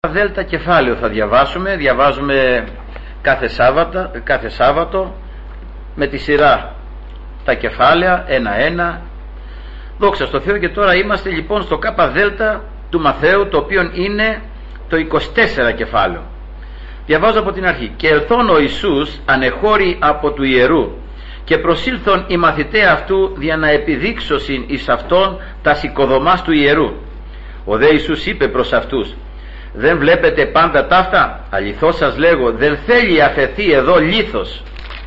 Δέλτα κεφάλαιο θα διαβάζουμε κάθε Σάββατο με τη σειρά τα κεφάλαια ένα-ένα. Δόξα στο Θεό. Και τώρα είμαστε λοιπόν στο ΚΔ του Μαθαίου, το οποίο είναι το 24 κεφάλαιο. Διαβάζω από την αρχή. Και ελθόν ο Ιησούς ανεχώρη από του ιερού, και προσήλθον οι μαθηταί αυτού δια να επιδείξωσιν εις αυτόν τας οικοδομάς του ιερού. Ο δε Ιησούς είπε προς αυτούς: δεν βλέπετε πάντα ταύτα? Αληθώς σας λέγω, δεν θέλει αφαιθεί εδώ λίθος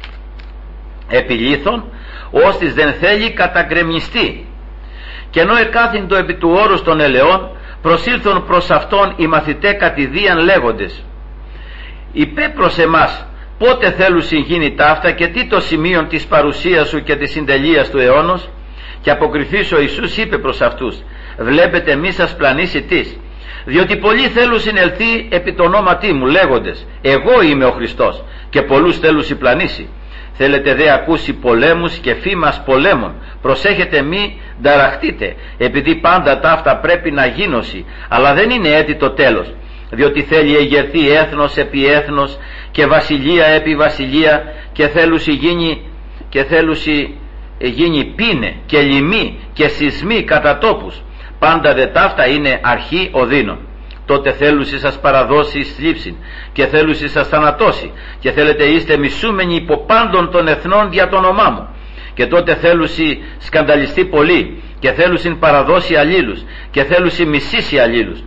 επί λίθων, ώστις δεν θέλει καταγκρεμιστεί. Και ενώ εκάθυντο επί του όρους των ελαιών, προσήλθον προς αυτόν οι μαθηταί κατηδίαν λέγοντες: υπέ προς εμάς πότε θέλουν γίνει ταύτα και τι το σημείο της παρουσίας σου και της συντελείας του αιώνος? Και αποκριθείς ο Ιησούς είπε προς αυτούς: βλέπετε μη σας πλανήσει τις, διότι πολλοί θέλουν συνελθεί επί το ονόματί μου λέγοντες: εγώ είμαι ο Χριστός, και πολλούς θέλουν συμπλανήσει. Θέλετε δε ακούσει πολέμους και φήμας πολέμων? Προσέχετε μη νταραχτείτε, επειδή πάντα ταύτα πρέπει να γίνωση, αλλά δεν είναι έτη το τέλος. Διότι θέλει εγερθεί έθνος επί έθνος και βασιλεία επί βασιλεία, και θέλουσι γίνει πίνε και λοιμοί και σεισμοί κατά τόπους. Πάντα δε ταύτα είναι αρχή οδύνων. Τότε θέλουσι σας παραδώσει εις θλίψην, και θέλουσι σας θανατώσει, και θέλετε είστε μισούμενοι υπό πάντων των εθνών δια το όνομά μου. Και τότε θέλουσι σκανδαλιστεί πολύ, και θέλουσιν παραδώσει αλλήλους, και θέλουσι μισήσει αλλήλους.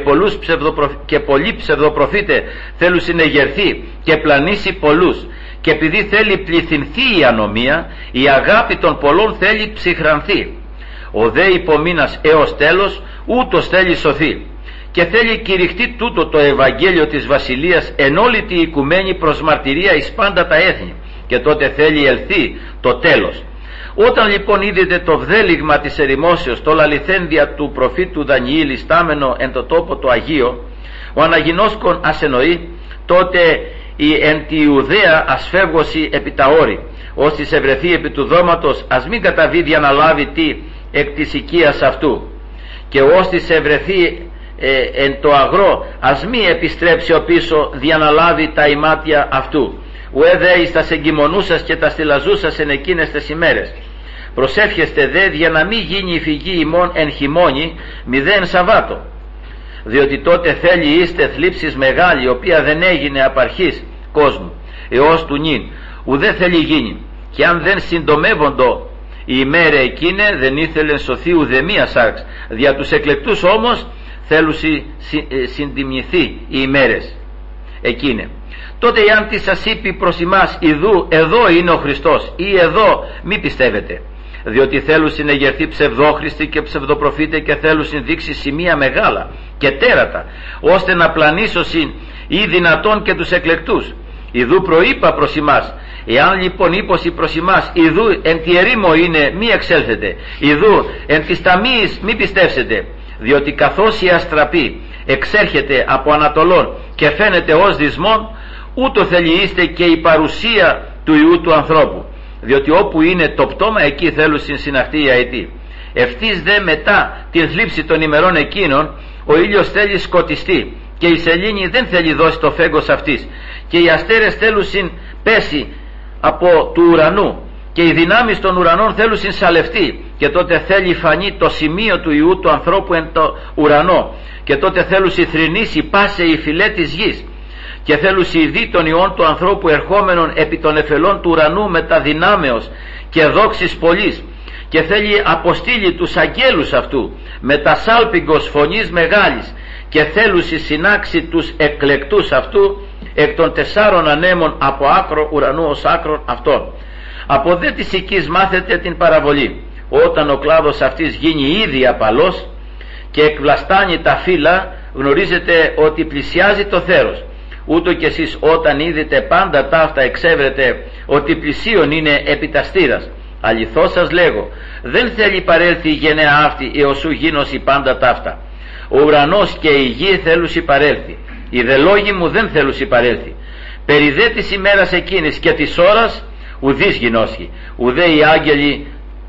Και πολλοί ψευδοπροφήτε θέλουσιν εγερθεί και πλανήσει πολλούς. Και επειδή θέλει πληθυνθεί η ανομία, η αγάπη των πολλών θέλει ψυχρανθεί. Ο δε υπομείνας έως τέλος, ούτως θέλει σωθεί. Και θέλει κηρυχτεί τούτο το Ευαγγέλιο της Βασιλείας εν όλη τη οικουμένη προς μαρτυρία εις πάντα τα έθνη. Και τότε θέλει ελθεί το τέλος. Όταν λοιπόν είδετε το βδέλιγμα της ερημόσεως, το λαληθένδια του προφήτου Δανιήλ ιστάμενο εν το τόπο το Αγίο, ο αναγινώσκον ασενοεί, τότε η εν τη Ιουδαία ασφεύγωση επί τα όρη, ώστις ευρεθεί επί του δώματος, ας μην καταβεί δια να λάβει τι εκ της οικίας αυτού, και ώστις ευρεθεί εν το αγρό, ας μη επιστρέψει ο πίσω δια να λάβει τα ημάτια αυτού. Ουε δε εις τας εγκυμονούσας και τας τηλαζούσας εν εκείνες τες ημέρες. Προσεύχεστε δε δια να μη γίνει η φυγή ημών εν χειμώνη, μηδέν Σαββάτο. Διότι τότε θέλει είστε θλίψης μεγάλη, η οποία δεν έγινε απ' αρχής κόσμου έως του νυν, ουδέ θέλει γίνει. Και αν δεν συντομεύοντο η ημέρα εκείνη, δεν ήθελε σωθεί ουδεμία σάρξ. Δια τους εκλεκτούς όμως θέλουσι συντιμνηθεί οι ημέρες εκείνη. Τότε εάν τι σας είπε προς εμάς, ιδού εδώ είναι ο Χριστός, ή εδώ μη πιστεύετε. Διότι θέλουν συνεγερθεί ψευδόχριστοι και ψευδοπροφήτε, και θέλουν συνδείξει σημεία μεγάλα και τέρατα, ώστε να πλανήσωσιν ή δυνατόν και τους εκλεκτούς. Ιδού προείπα προς εμάς. Εάν λοιπόν ύπωση προς εμάς, ιδού εν τη ερήμο είναι, μη εξέλθετε, ιδού εν της ταμείας μη πιστεύσετε. Διότι καθώς η αστραπή εξέρχεται από Ανατολών και φαίνεται ως δυσμόν, ούτω θέλει είστε και η παρουσία του Υιού του ανθρώπου. Διότι όπου είναι το πτώμα, εκεί θέλουν συναχτεί η αετή. Ευθύς δε μετά την θλίψη των ημερών εκείνων, ο ήλιος θέλει σκοτιστεί, και η σελήνη δεν θέλει δώσει το φέγγος αυτής, και οι αστέρες θέλουν πέσει από του ουρανού, και οι δυνάμεις των ουρανών θέλουν σαλευτεί. Και τότε θέλει φανεί το σημείο του Υιού του ανθρώπου εν το ουρανό, και τότε θέλουν θρηνήσει πάσε η φυλέ της γης. Και θέλουν δει των ιών του ανθρώπου ερχόμενων επί των εφελών του ουρανού με τα δυνάμεως και δόξης πολλής. Και θέλει αποστείλει τους αγγέλους αυτού με τα σάλπιγγος φωνής μεγάλης, και θέλουν συνάξει τους εκλεκτούς αυτού εκ των 4 ανέμων από άκρο ουρανού ως άκρον αυτών. Από δε της οικής μάθετε την παραβολή. Όταν ο κλάδος αυτής γίνει ήδη απαλός και εκβλαστάνει τα φύλλα, γνωρίζετε ότι πλησιάζει το θέρος. Ούτω κι εσείς όταν είδετε πάντα ταύτα εξέβρετε ότι πλησίον είναι επιταστήρας. Αληθώς σας λέγω, δεν θέλει παρέλθει η γενναία αυτή έως σου γίνωση πάντα ταύτα. Ο ουρανός και η γη θέλουσι παρέλθει, οι δε λόγοι μου δεν θέλουσι παρέλθει. Περί δε της ημέρας εκείνης και της ώρας ουδείς γινώσχει, ουδέ οι άγγελοι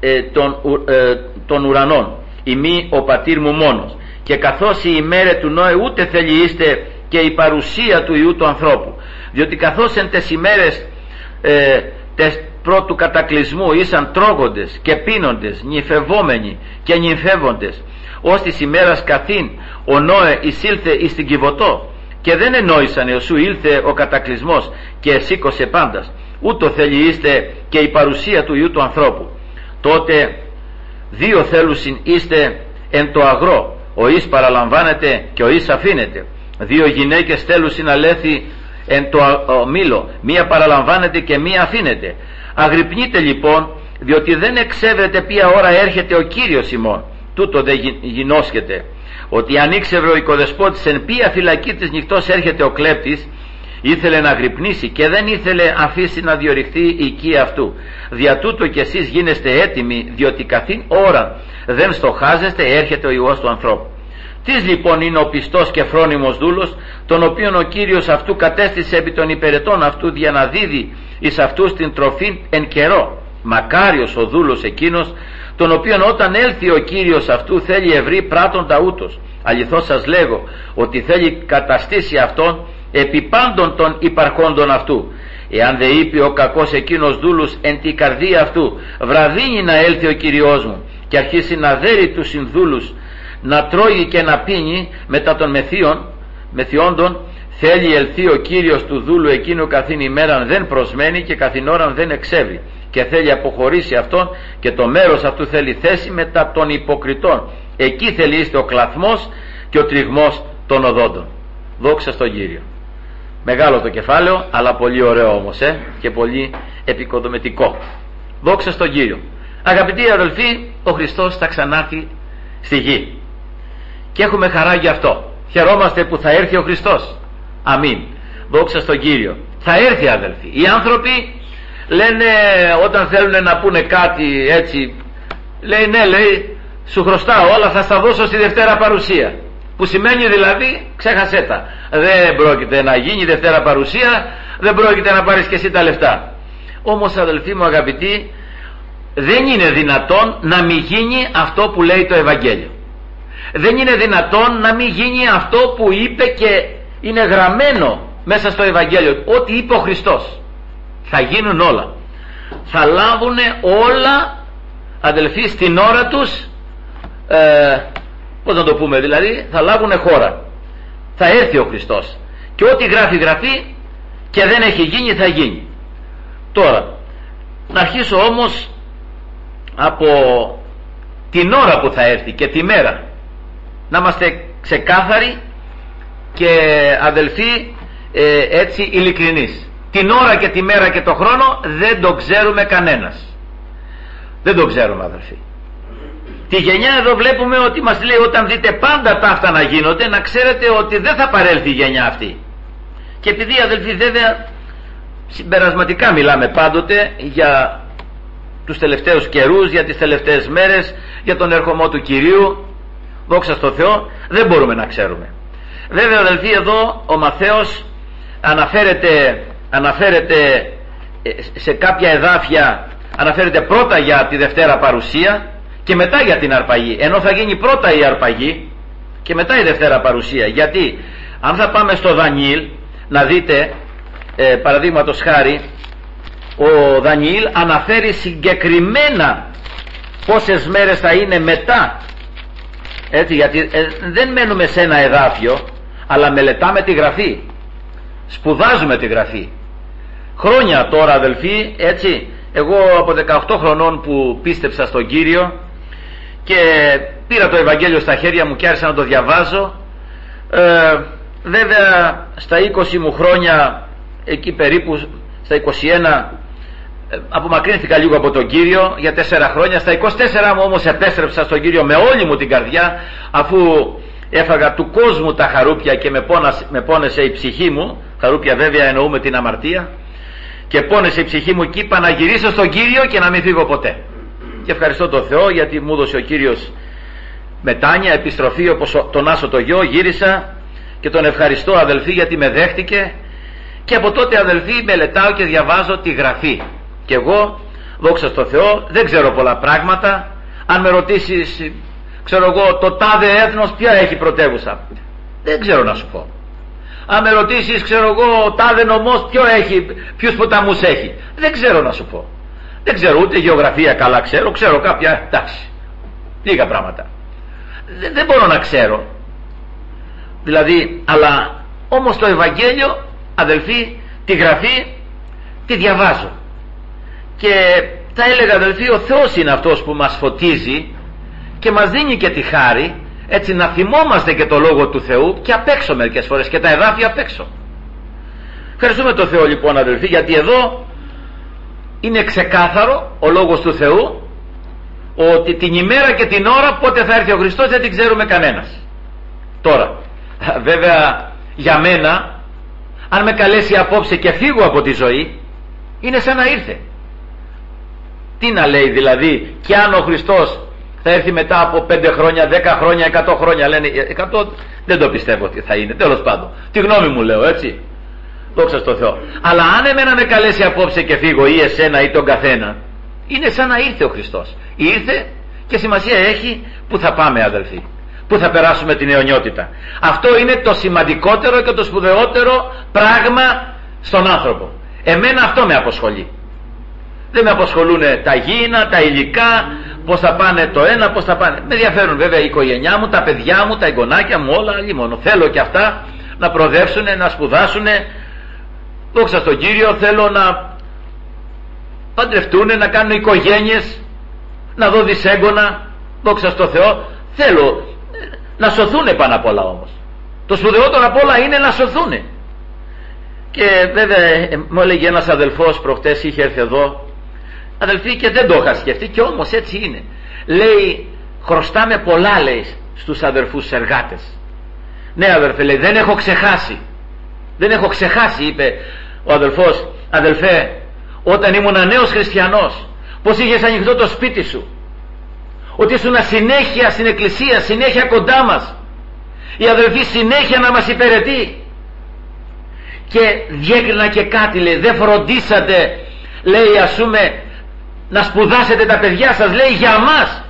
των ουρανών, ημί ο πατήρ μου μόνος. Και καθώς η ημέρα του Νόε ούτε θέλει είστε και η παρουσία του Υιού του ανθρώπου. Διότι καθώς εν τες ημέρες τες πρώτου κατακλυσμού ήσαν τρώγοντες και πίνοντες, νυφευόμενοι και νυμφεύοντες, ως της ημέρας καθήν ο Νόε εισήλθε εις την Κιβωτό, και δεν ενόησαν εωσού ήλθε ο κατακλυσμός και εσήκωσε πάντας, ούτω θέλει είστε και η παρουσία του Υιού του ανθρώπου. Τότε δύο θέλουσιν είστε εν το αγρό, ο εις παραλαμβάνεται και ο εις αφήνεται. Δύο γυναίκες θέλουσιν αλέθη εν το μήλο, μία παραλαμβάνεται και μία αφήνεται. Αγρυπνείτε λοιπόν, διότι δεν εξέβρετε ποια ώρα έρχεται ο Κύριος ημών. Τούτο δεν γινώσκεται, ότι αν ήξερε ο οικοδεσπότης εν ποια φυλακή της νυχτός έρχεται ο κλέπτης, ήθελε να γρυπνήσει και δεν ήθελε αφήσει να διορυχθεί η οικία αυτού. Δια τούτο κι εσείς γίνεστε έτοιμοι, διότι καθήν ώρα δεν στοχάζεστε έρχεται ο Υιός του ανθρώπου. Τις λοιπόν είναι ο πιστός και φρόνιμος δούλος, τον οποίον ο Κύριος αυτού κατέστησε επί των υπηρετών αυτού για να δίδει εις αυτούς την τροφή εν καιρό. Μακάριος ο δούλος εκείνος, τον οποίον όταν έλθει ο Κύριος αυτού θέλει ευρύ πράττοντα ούτως. Αληθώς σας λέγω ότι θέλει καταστήσει αυτόν επί πάντων των υπαρχόντων αυτού. Εάν δε είπε ο κακός εκείνος δούλους εν τη καρδία αυτού, βραδύνει να έλθει ο Κυριός μου, και αρχίσει να δέρει τους συνδούλους, να τρώγει και να πίνει μετά των μεθιόντων, θέλει ελθεί ο Κύριος του δούλου εκείνου καθήν ημέραν δεν προσμένει και καθήν ώραν δεν εξέβρει, και θέλει αποχωρήσει αυτόν, και το μέρος αυτού θέλει θέση μετά των υποκριτών. Εκεί θέλει είστε ο κλαθμός και ο τριγμός των οδόντων. Δόξα στον Κύριο. Μεγάλο το κεφάλαιο, αλλά πολύ ωραίο όμως και πολύ επικοδομητικό. Δόξα στον Κύριο. Αγαπητοί αδελφοί, ο Χριστός θα ξανάρθει στη γη και έχουμε χαρά γι' αυτό. Χαιρόμαστε που θα έρθει ο Χριστός. Αμήν. Δόξα στον Κύριο. Θα έρθει, αδελφοί. Οι άνθρωποι λένε, όταν θέλουν να πούνε κάτι έτσι, λέει ναι, λέει, σου χρωστάω όλα, θα στα δώσω στη Δευτέρα Παρουσία. Που σημαίνει δηλαδή, ξέχασέ τα. Δεν πρόκειται να γίνει η Δευτέρα Παρουσία, δεν πρόκειται να πάρεις και εσύ τα λεφτά. Όμως, αδελφοί μου αγαπητοί, δεν είναι δυνατόν να μην γίνει αυτό που λέει το Ευαγγέλιο. Δεν είναι δυνατόν να μην γίνει αυτό που είπε και είναι γραμμένο μέσα στο Ευαγγέλιο, ό,τι είπε ο Χριστός. Θα γίνουν όλα. Θα λάβουν όλα, αδελφοί, στην ώρα τους, πώς να το πούμε, δηλαδή θα λάβουν χώρα. Θα έρθει ο Χριστός και ό,τι γράφει και δεν έχει γίνει θα γίνει. Τώρα να αρχίσω όμως από την ώρα που θα έρθει και τη μέρα, να είμαστε ξεκάθαροι και αδελφοί έτσι ειλικρινείς. Την ώρα και τη μέρα και το χρόνο δεν το ξέρουμε κανένας. Δεν το ξέρουμε, αδελφοί. Τη γενιά εδώ βλέπουμε ότι μας λέει, όταν δείτε πάντα τα αυτά να γίνονται, να ξέρετε ότι δεν θα παρέλθει η γενιά αυτή. Και επειδή, αδελφοί, βέβαια συμπερασματικά μιλάμε πάντοτε για τους τελευταίους καιρούς, για τις τελευταίες μέρες, για τον ερχομό του Κυρίου, δόξα στο Θεό, δεν μπορούμε να ξέρουμε. Βέβαια, αδελφοί, εδώ ο Μαθαίος αναφέρεται σε κάποια εδάφια, αναφέρεται πρώτα για τη Δευτέρα Παρουσία και μετά για την αρπαγή, ενώ θα γίνει πρώτα η αρπαγή και μετά η Δευτέρα Παρουσία. Γιατί αν θα πάμε στο Δανιήλ να δείτε, παραδείγματος χάρη, ο Δανιήλ αναφέρει συγκεκριμένα πόσες μέρες θα είναι μετά, έτσι, γιατί δεν μένουμε σε ένα εδάφιο, αλλά μελετάμε τη Γραφή, σπουδάζουμε τη Γραφή χρόνια τώρα, αδελφοί, έτσι. Εγώ από 18 χρονών που πίστεψα στον Κύριο και πήρα το Ευαγγέλιο στα χέρια μου και άρχισα να το διαβάζω, βέβαια στα 20 μου χρόνια, εκεί περίπου στα 21, απομακρύνθηκα λίγο από τον Κύριο για 4 χρόνια. Στα 24 μου όμως επέστρεψα στον Κύριο με όλη μου την καρδιά, αφού έφαγα του κόσμου τα χαρούπια και με πόνεσε η ψυχή μου. Χαρούπια βέβαια εννοούμε την αμαρτία. Και πόνεσε η ψυχή μου και είπα να γυρίσω στον Κύριο και να μην φύγω ποτέ. Και ευχαριστώ τον Θεό, γιατί μου έδωσε ο Κύριος μετάνοια, επιστροφή, όπως τον Άσο το γιο. Γύρισα και τον ευχαριστώ, αδελφοί, γιατί με δέχτηκε. Και από τότε, αδελφοί, μελετάω και διαβάζω τη Γραφή. Και εγώ, δόξα στο Θεό, δεν ξέρω πολλά πράγματα. Αν με ρωτήσεις, ξέρω εγώ, το τάδε έθνος ποια έχει πρωτεύουσα, δεν ξέρω να σου πω. Αν με ρωτήσεις, ξέρω εγώ, τάδε νομός ποιους ποταμούς έχει, δεν ξέρω να σου πω. Δεν ξέρω, ούτε γεωγραφία καλά ξέρω κάποια, εντάξει, λίγα πράγματα. Δεν μπορώ να ξέρω. Δηλαδή, αλλά όμως το Ευαγγέλιο, αδελφοί, τη Γραφή τη διαβάζω. Και θα έλεγα, αδελφοί, ο Θεός είναι αυτός που μας φωτίζει και μας δίνει και τη χάρη, έτσι να θυμόμαστε και το Λόγο του Θεού και απ' έξω μερικές φορές, και τα εδάφια απ' έξω. Ευχαριστούμε τον Θεό λοιπόν, αδελφοί, γιατί εδώ είναι ξεκάθαρο ο Λόγος του Θεού ότι την ημέρα και την ώρα πότε θα έρθει ο Χριστός δεν την ξέρουμε κανένας. Τώρα βέβαια για μένα, αν με καλέσει απόψε και φύγω από τη ζωή, είναι σαν να ήρθε. Τι να λέει δηλαδή, και αν ο Χριστός θα έρθει μετά από 5 χρόνια, 10 χρόνια, 100 χρόνια, λένε 100, δεν το πιστεύω ότι θα είναι, τέλος πάντων, τη γνώμη μου λέω, έτσι, δόξα στο Θεό. Αλλά αν εμένα με καλέσει απόψε και φύγω, ή εσένα ή τον καθένα, είναι σαν να ήρθε ο Χριστός. Ήρθε και σημασία έχει που θα πάμε, αδελφοί, που θα περάσουμε την αιωνιότητα. Αυτό είναι το σημαντικότερο και το σπουδαιότερο πράγμα στον άνθρωπο. Εμένα αυτό με απασχολεί. Δεν με απασχολούν τα γήινα, τα υλικά, πώς θα πάνε το ένα, πώς θα πάνε. Με ενδιαφέρουν βέβαια η οικογένειά μου, τα παιδιά μου, τα εγγονάκια μου, όλα μόνο. Θέλω και αυτά να προοδεύσουν, να σπουδάσουν. Δόξα στον Κύριο, θέλω να παντρευτούν, να κάνουν οικογένειες, να δω δυσέγγωνα. Δόξα στο Θεό. Θέλω να σωθούν πάνω απ' όλα όμως. Το σπουδαιότερο απ' όλα είναι να σωθούν. Και βέβαια μου έλεγε ένας αδελφός προχτές, είχε έρθει εδώ, αδελφοί, και δεν το είχα σκεφτεί, και όμως έτσι είναι. Λέει, χρωστάμε πολλά, λέει, στους αδερφούς εργάτες. Ναι αδερφέ, λέει, δεν έχω ξεχάσει, είπε ο αδελφός, αδελφέ, όταν ήμουν νέος χριστιανός, πως είχες ανοιχτό το σπίτι σου, ότι ήσουν συνέχεια στην εκκλησία, συνέχεια κοντά μας, η αδελφή συνέχεια να μας υπηρετεί. Και διέκρινα και κάτι, λέει, δεν φροντίσατε, λέει, ας πούμε, να σπουδάσετε τα παιδιά σας, λέει, για μας.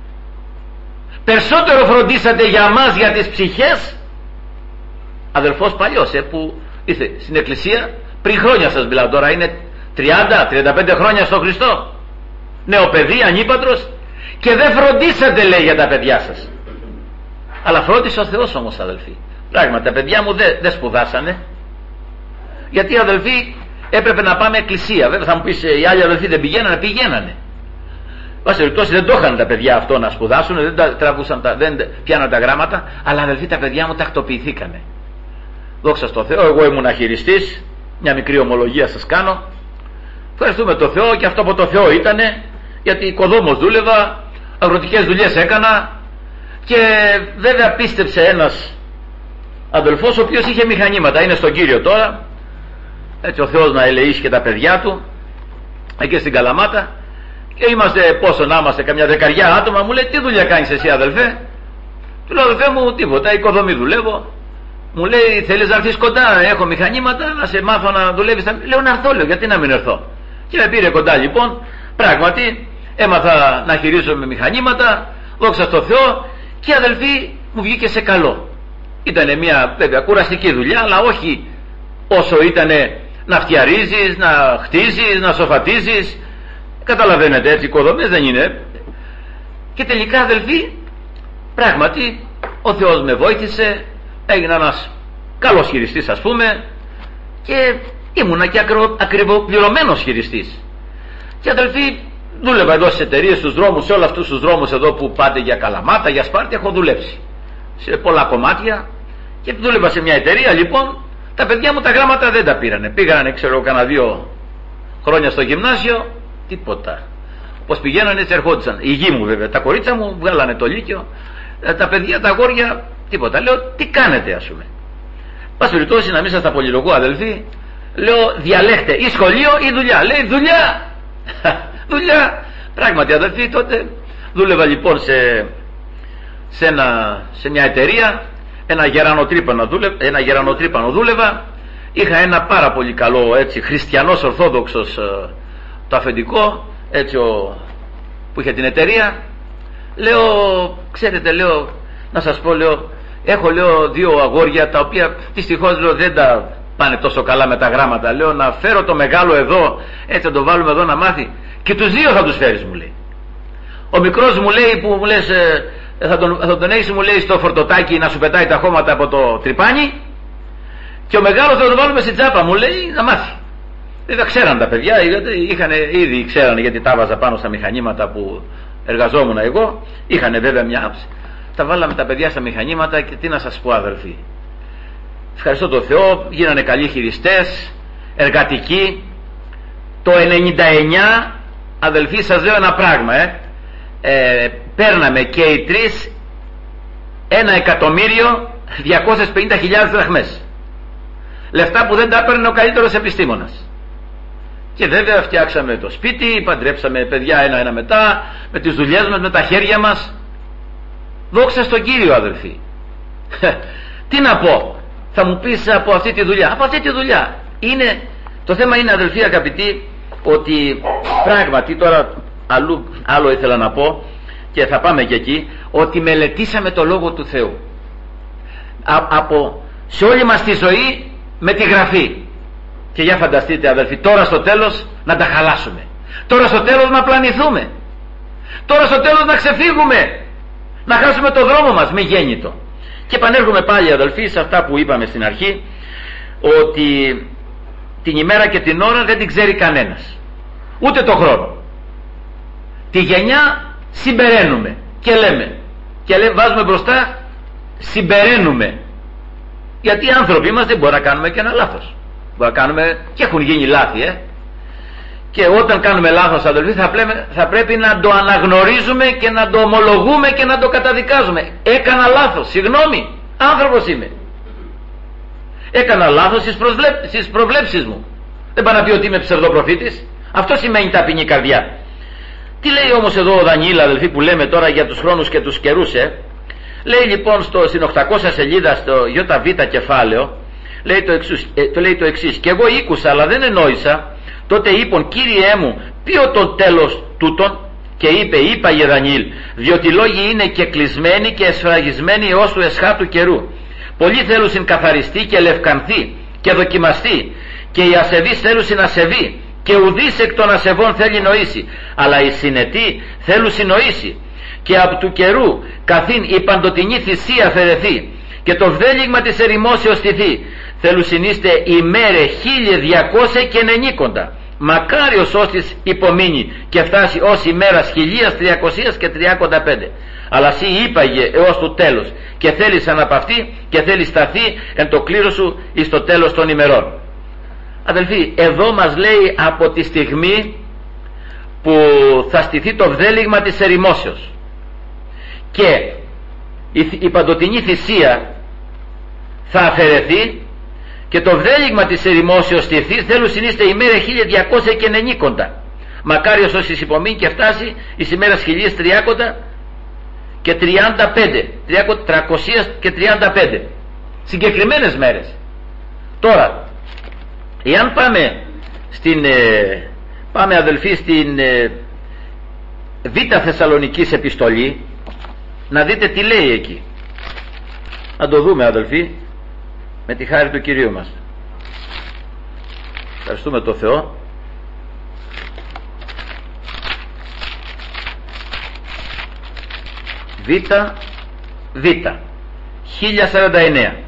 Περισσότερο φροντίσατε για μας, για τις ψυχές. Αδελφός παλιός, που ήρθε στην εκκλησία πριν χρόνια, σας μιλάω τώρα, είναι 30-35 χρόνια στο Χριστό, νέο παιδί, ανήπατρος, και δεν φροντίσατε, λέει, για τα παιδιά σας. Αλλά φρόντισε ο Θεός όμως, αδελφοί. Πράγματι τα παιδιά μου δεν σπουδάσανε, γιατί, αδελφοί, έπρεπε να πάμε εκκλησία. Βέβαια θα μου πεις, οι άλλοι αδελφοί δεν πηγαίνανε. Βάσει περιπτώσει δεν το είχαν τα παιδιά αυτό να σπουδάσουν, δεν τα τραβούσαν, δεν πιάναν τα γράμματα, αλλά αδελφοί τα παιδιά μου τακτοποιηθήκανε. Δόξα στο Θεό, εγώ ήμουν χειριστής, μια μικρή ομολογία σας κάνω. Ευχαριστούμε το Θεό, και αυτό από το Θεό ήτανε, γιατί οικοδόμος δούλευα, αγροτικές δουλειές έκανα, και βέβαια πίστεψε ένας αδελφός ο οποίος είχε μηχανήματα, είναι στον Κύριο τώρα, έτσι ο Θεός να ελεήσει και τα παιδιά του, εκεί στην Καλαμάτα, και είμαστε πόσο να είμαστε, καμιά 10 άτομα. Μου λέει, τι δουλειά κάνεις εσύ, αδελφέ? Του λέω, αδελφέ μου, τίποτα, οικοδομή δουλεύω. Μου λέει, θέλεις να έρθεις κοντά, έχω μηχανήματα, να σε μάθω να δουλεύεις? Λέω, να έρθω, λέω, γιατί να μην έρθω? Και με πήρε κοντά λοιπόν, πράγματι έμαθα να χειρίζομαι μηχανήματα, δόξα στο Θεό, και αδελφοί μου βγήκε σε καλό. Ήτανε μια βέβαια κουραστική δουλειά, αλλά όχι όσο ήτανε να φτιαρίζεις, να χτίζεις, να σοφατίζεις. Καταλαβαίνετε, έτσι, οικοδομές δεν είναι. Και τελικά, αδελφοί, πράγματι ο Θεός με βοήθησε, έγινα ένας καλός χειριστής, ας πούμε, και ήμουνα και ακριβοπληρωμένος χειριστής. Και αδελφοί, δούλευα εδώ στις εταιρείες, στους δρόμους, σε όλους αυτούς τους δρόμους εδώ που πάτε για Καλαμάτα, για Σπάρτη, έχω δουλέψει σε πολλά κομμάτια, και δούλευα σε μια εταιρεία. Λοιπόν, τα παιδιά μου τα γράμματα δεν τα πήρανε. Πήγανε, ξέρω, κάνα 2 χρόνια στο γυμνάσιο, τίποτα. Πως πηγαίνανε έτσι ερχόντουσαν. Η γη μου βέβαια, τα κορίτσα μου βγάλανε το λύκειο, τα παιδιά, τα αγόρια, τίποτα. Λέω, τι κάνετε, ας πούμε? Πας περιπτώσει, να μην σας τα πολυλογώ, αδελφοί, λέω, διαλέχτε, ή σχολείο ή δουλειά. Λέει, δουλειά. Δουλειά. Πράγματι, αδελφοί, τότε δούλευα λοιπόν σε μια εταιρεία, ένα γερανοτρύπανο δούλευα. Είχα ένα πάρα πολύ καλό, έτσι, χριστιανός ορθόδοξος, το αφεντικό, έτσι, που είχε την εταιρεία. Λέω, ξέρετε, λέω, να σας πω, λέω, έχω, λέω, 2 αγόρια τα οποία δυστυχώς, λέω, δεν τα πάνε τόσο καλά με τα γράμματα. Λέω, να φέρω το μεγάλο εδώ, έτσι να το βάλουμε εδώ να μάθει, και τους 2 θα τους φέρεις, μου λέει. Ο μικρός μου λέει, που μου λες θα τον έχεις, μου λέει, στο φορτωτάκι να σου πετάει τα χώματα από το τρυπάνι, και ο μεγάλος θα τον βάλουμε στην τσάπα, μου λέει, να μάθει. Δεν ξέραν τα παιδιά, ήδη ξέρανε, γιατί τα βάζα πάνω στα μηχανήματα που εργαζόμουν εγώ. Είχανε βέβαια μια άψη. Τα βάλαμε τα παιδιά στα μηχανήματα και τι να σας πω, αδελφοί. Ευχαριστώ τον Θεό, γίνανε καλοί χειριστές, εργατικοί. Το 99, αδελφοί, σας λέω ένα πράγμα, παίρναμε και οι 3 1.250.000 δραχμές. Λεφτά που δεν τα έπαιρνε ο καλύτερος επιστήμονας. Και βέβαια φτιάξαμε το σπίτι, παντρέψαμε παιδιά ένα μετά, με τις δουλειές μας, με τα χέρια μας. Δόξα στον Κύριο, αδελφοί. Τι να πω, θα μου πεις από αυτή τη δουλειά. Από αυτή τη δουλειά το θέμα είναι, αδελφοί αγαπητοί, ότι πράγματι, τώρα άλλο ήθελα να πω και θα πάμε και εκεί, ότι μελετήσαμε το Λόγο του Θεού σε όλη μας τη ζωή με τη Γραφή. Και για φανταστείτε, αδελφοί, τώρα στο τέλος να τα χαλάσουμε, τώρα στο τέλος να πλανηθούμε, τώρα στο τέλος να ξεφύγουμε, να χάσουμε το δρόμο μας μη γέννητο. Και επανέρχομαι πάλι, αδελφοί, σε αυτά που είπαμε στην αρχή, ότι την ημέρα και την ώρα δεν την ξέρει κανένας, ούτε το χρόνο. Τη γενιά συμπεραίνουμε και λέμε, βάζουμε μπροστά συμπεραίνουμε, γιατί οι άνθρωποι μας δεν μπορούμε να κάνουμε και ένα λάθος. Μπορεί να κάνουμε, και έχουν γίνει λάθη, και όταν κάνουμε λάθος, αδελφοί, θα πρέπει να το αναγνωρίζουμε και να το ομολογούμε και να το καταδικάζουμε. Έκανα λάθος, συγγνώμη, άνθρωπος είμαι, έκανα λάθος στις προβλέψεις μου. Δεν πάει να πει ότι είμαι ψευδοπροφήτης. Αυτό σημαίνει ταπεινή καρδιά. Τι λέει όμως εδώ ο Δανιήλ, αδελφοί, που λέμε τώρα για τους χρόνους και τους καιρούς, Λέει λοιπόν στην 800 σελίδα, στο ΙΒ κεφάλαιο, λέει το εξής: «Και εγώ ήκουσα, αλλά δεν εννόησα. Τότε είπον, Κύριέ μου, ποιο το τέλος τούτον? Και είπα γε Δανιήλ, διότι οι λόγοι είναι και κλεισμένοι και εσφραγισμένοι έως του εσχάτου καιρού. Πολλοί θέλουσιν καθαριστεί και λευκανθεί και δοκιμαστεί, και οι ασεβείς θέλουσιν ασεβεί, και ουδής εκ των ασεβών θέλει νοήσει, αλλά οι συνετοί θέλουσιν νοήσει. Και από του καιρού καθήν η παντοτινή θυσία αφαιρεθεί, και το βδέλιγμα της ερημώσεως στηθεί. Θέλουσιν είστε ημέρε 1200 και νενίκοντα. Μακάριος όσης υπομείνει και φτάσει ως ημέρας 1335. Αλλά εσύ είπαγε έως το τέλος, και θέλεις αναπαυτεί και θέλεις σταθεί εν το κλήρο σου εις το τέλος των ημερών». Αδελφοί, εδώ μας λέει από τη στιγμή που θα στηθεί το βδέλιγμα της ερημώσεως και η παντοτινή θυσία θα αφαιρεθεί και το βδέλιγμα της ερημώσεως στηθεί, θέλουν συνείστε ημέρα 1200 και νενίκοντα. Μακάριος όσοι υπομείνει και φτάσει εις ημέρας 1030 και 35, 300 και 35 συγκεκριμένες μέρες. Τώρα, εάν πάμε αδελφοί στην Β' Θεσσαλονικής επιστολή, να δείτε τι λέει εκεί. Να το δούμε, αδελφοί, με τη χάρη του Κυρίου μας. Ευχαριστούμε το Θεό. Β 1049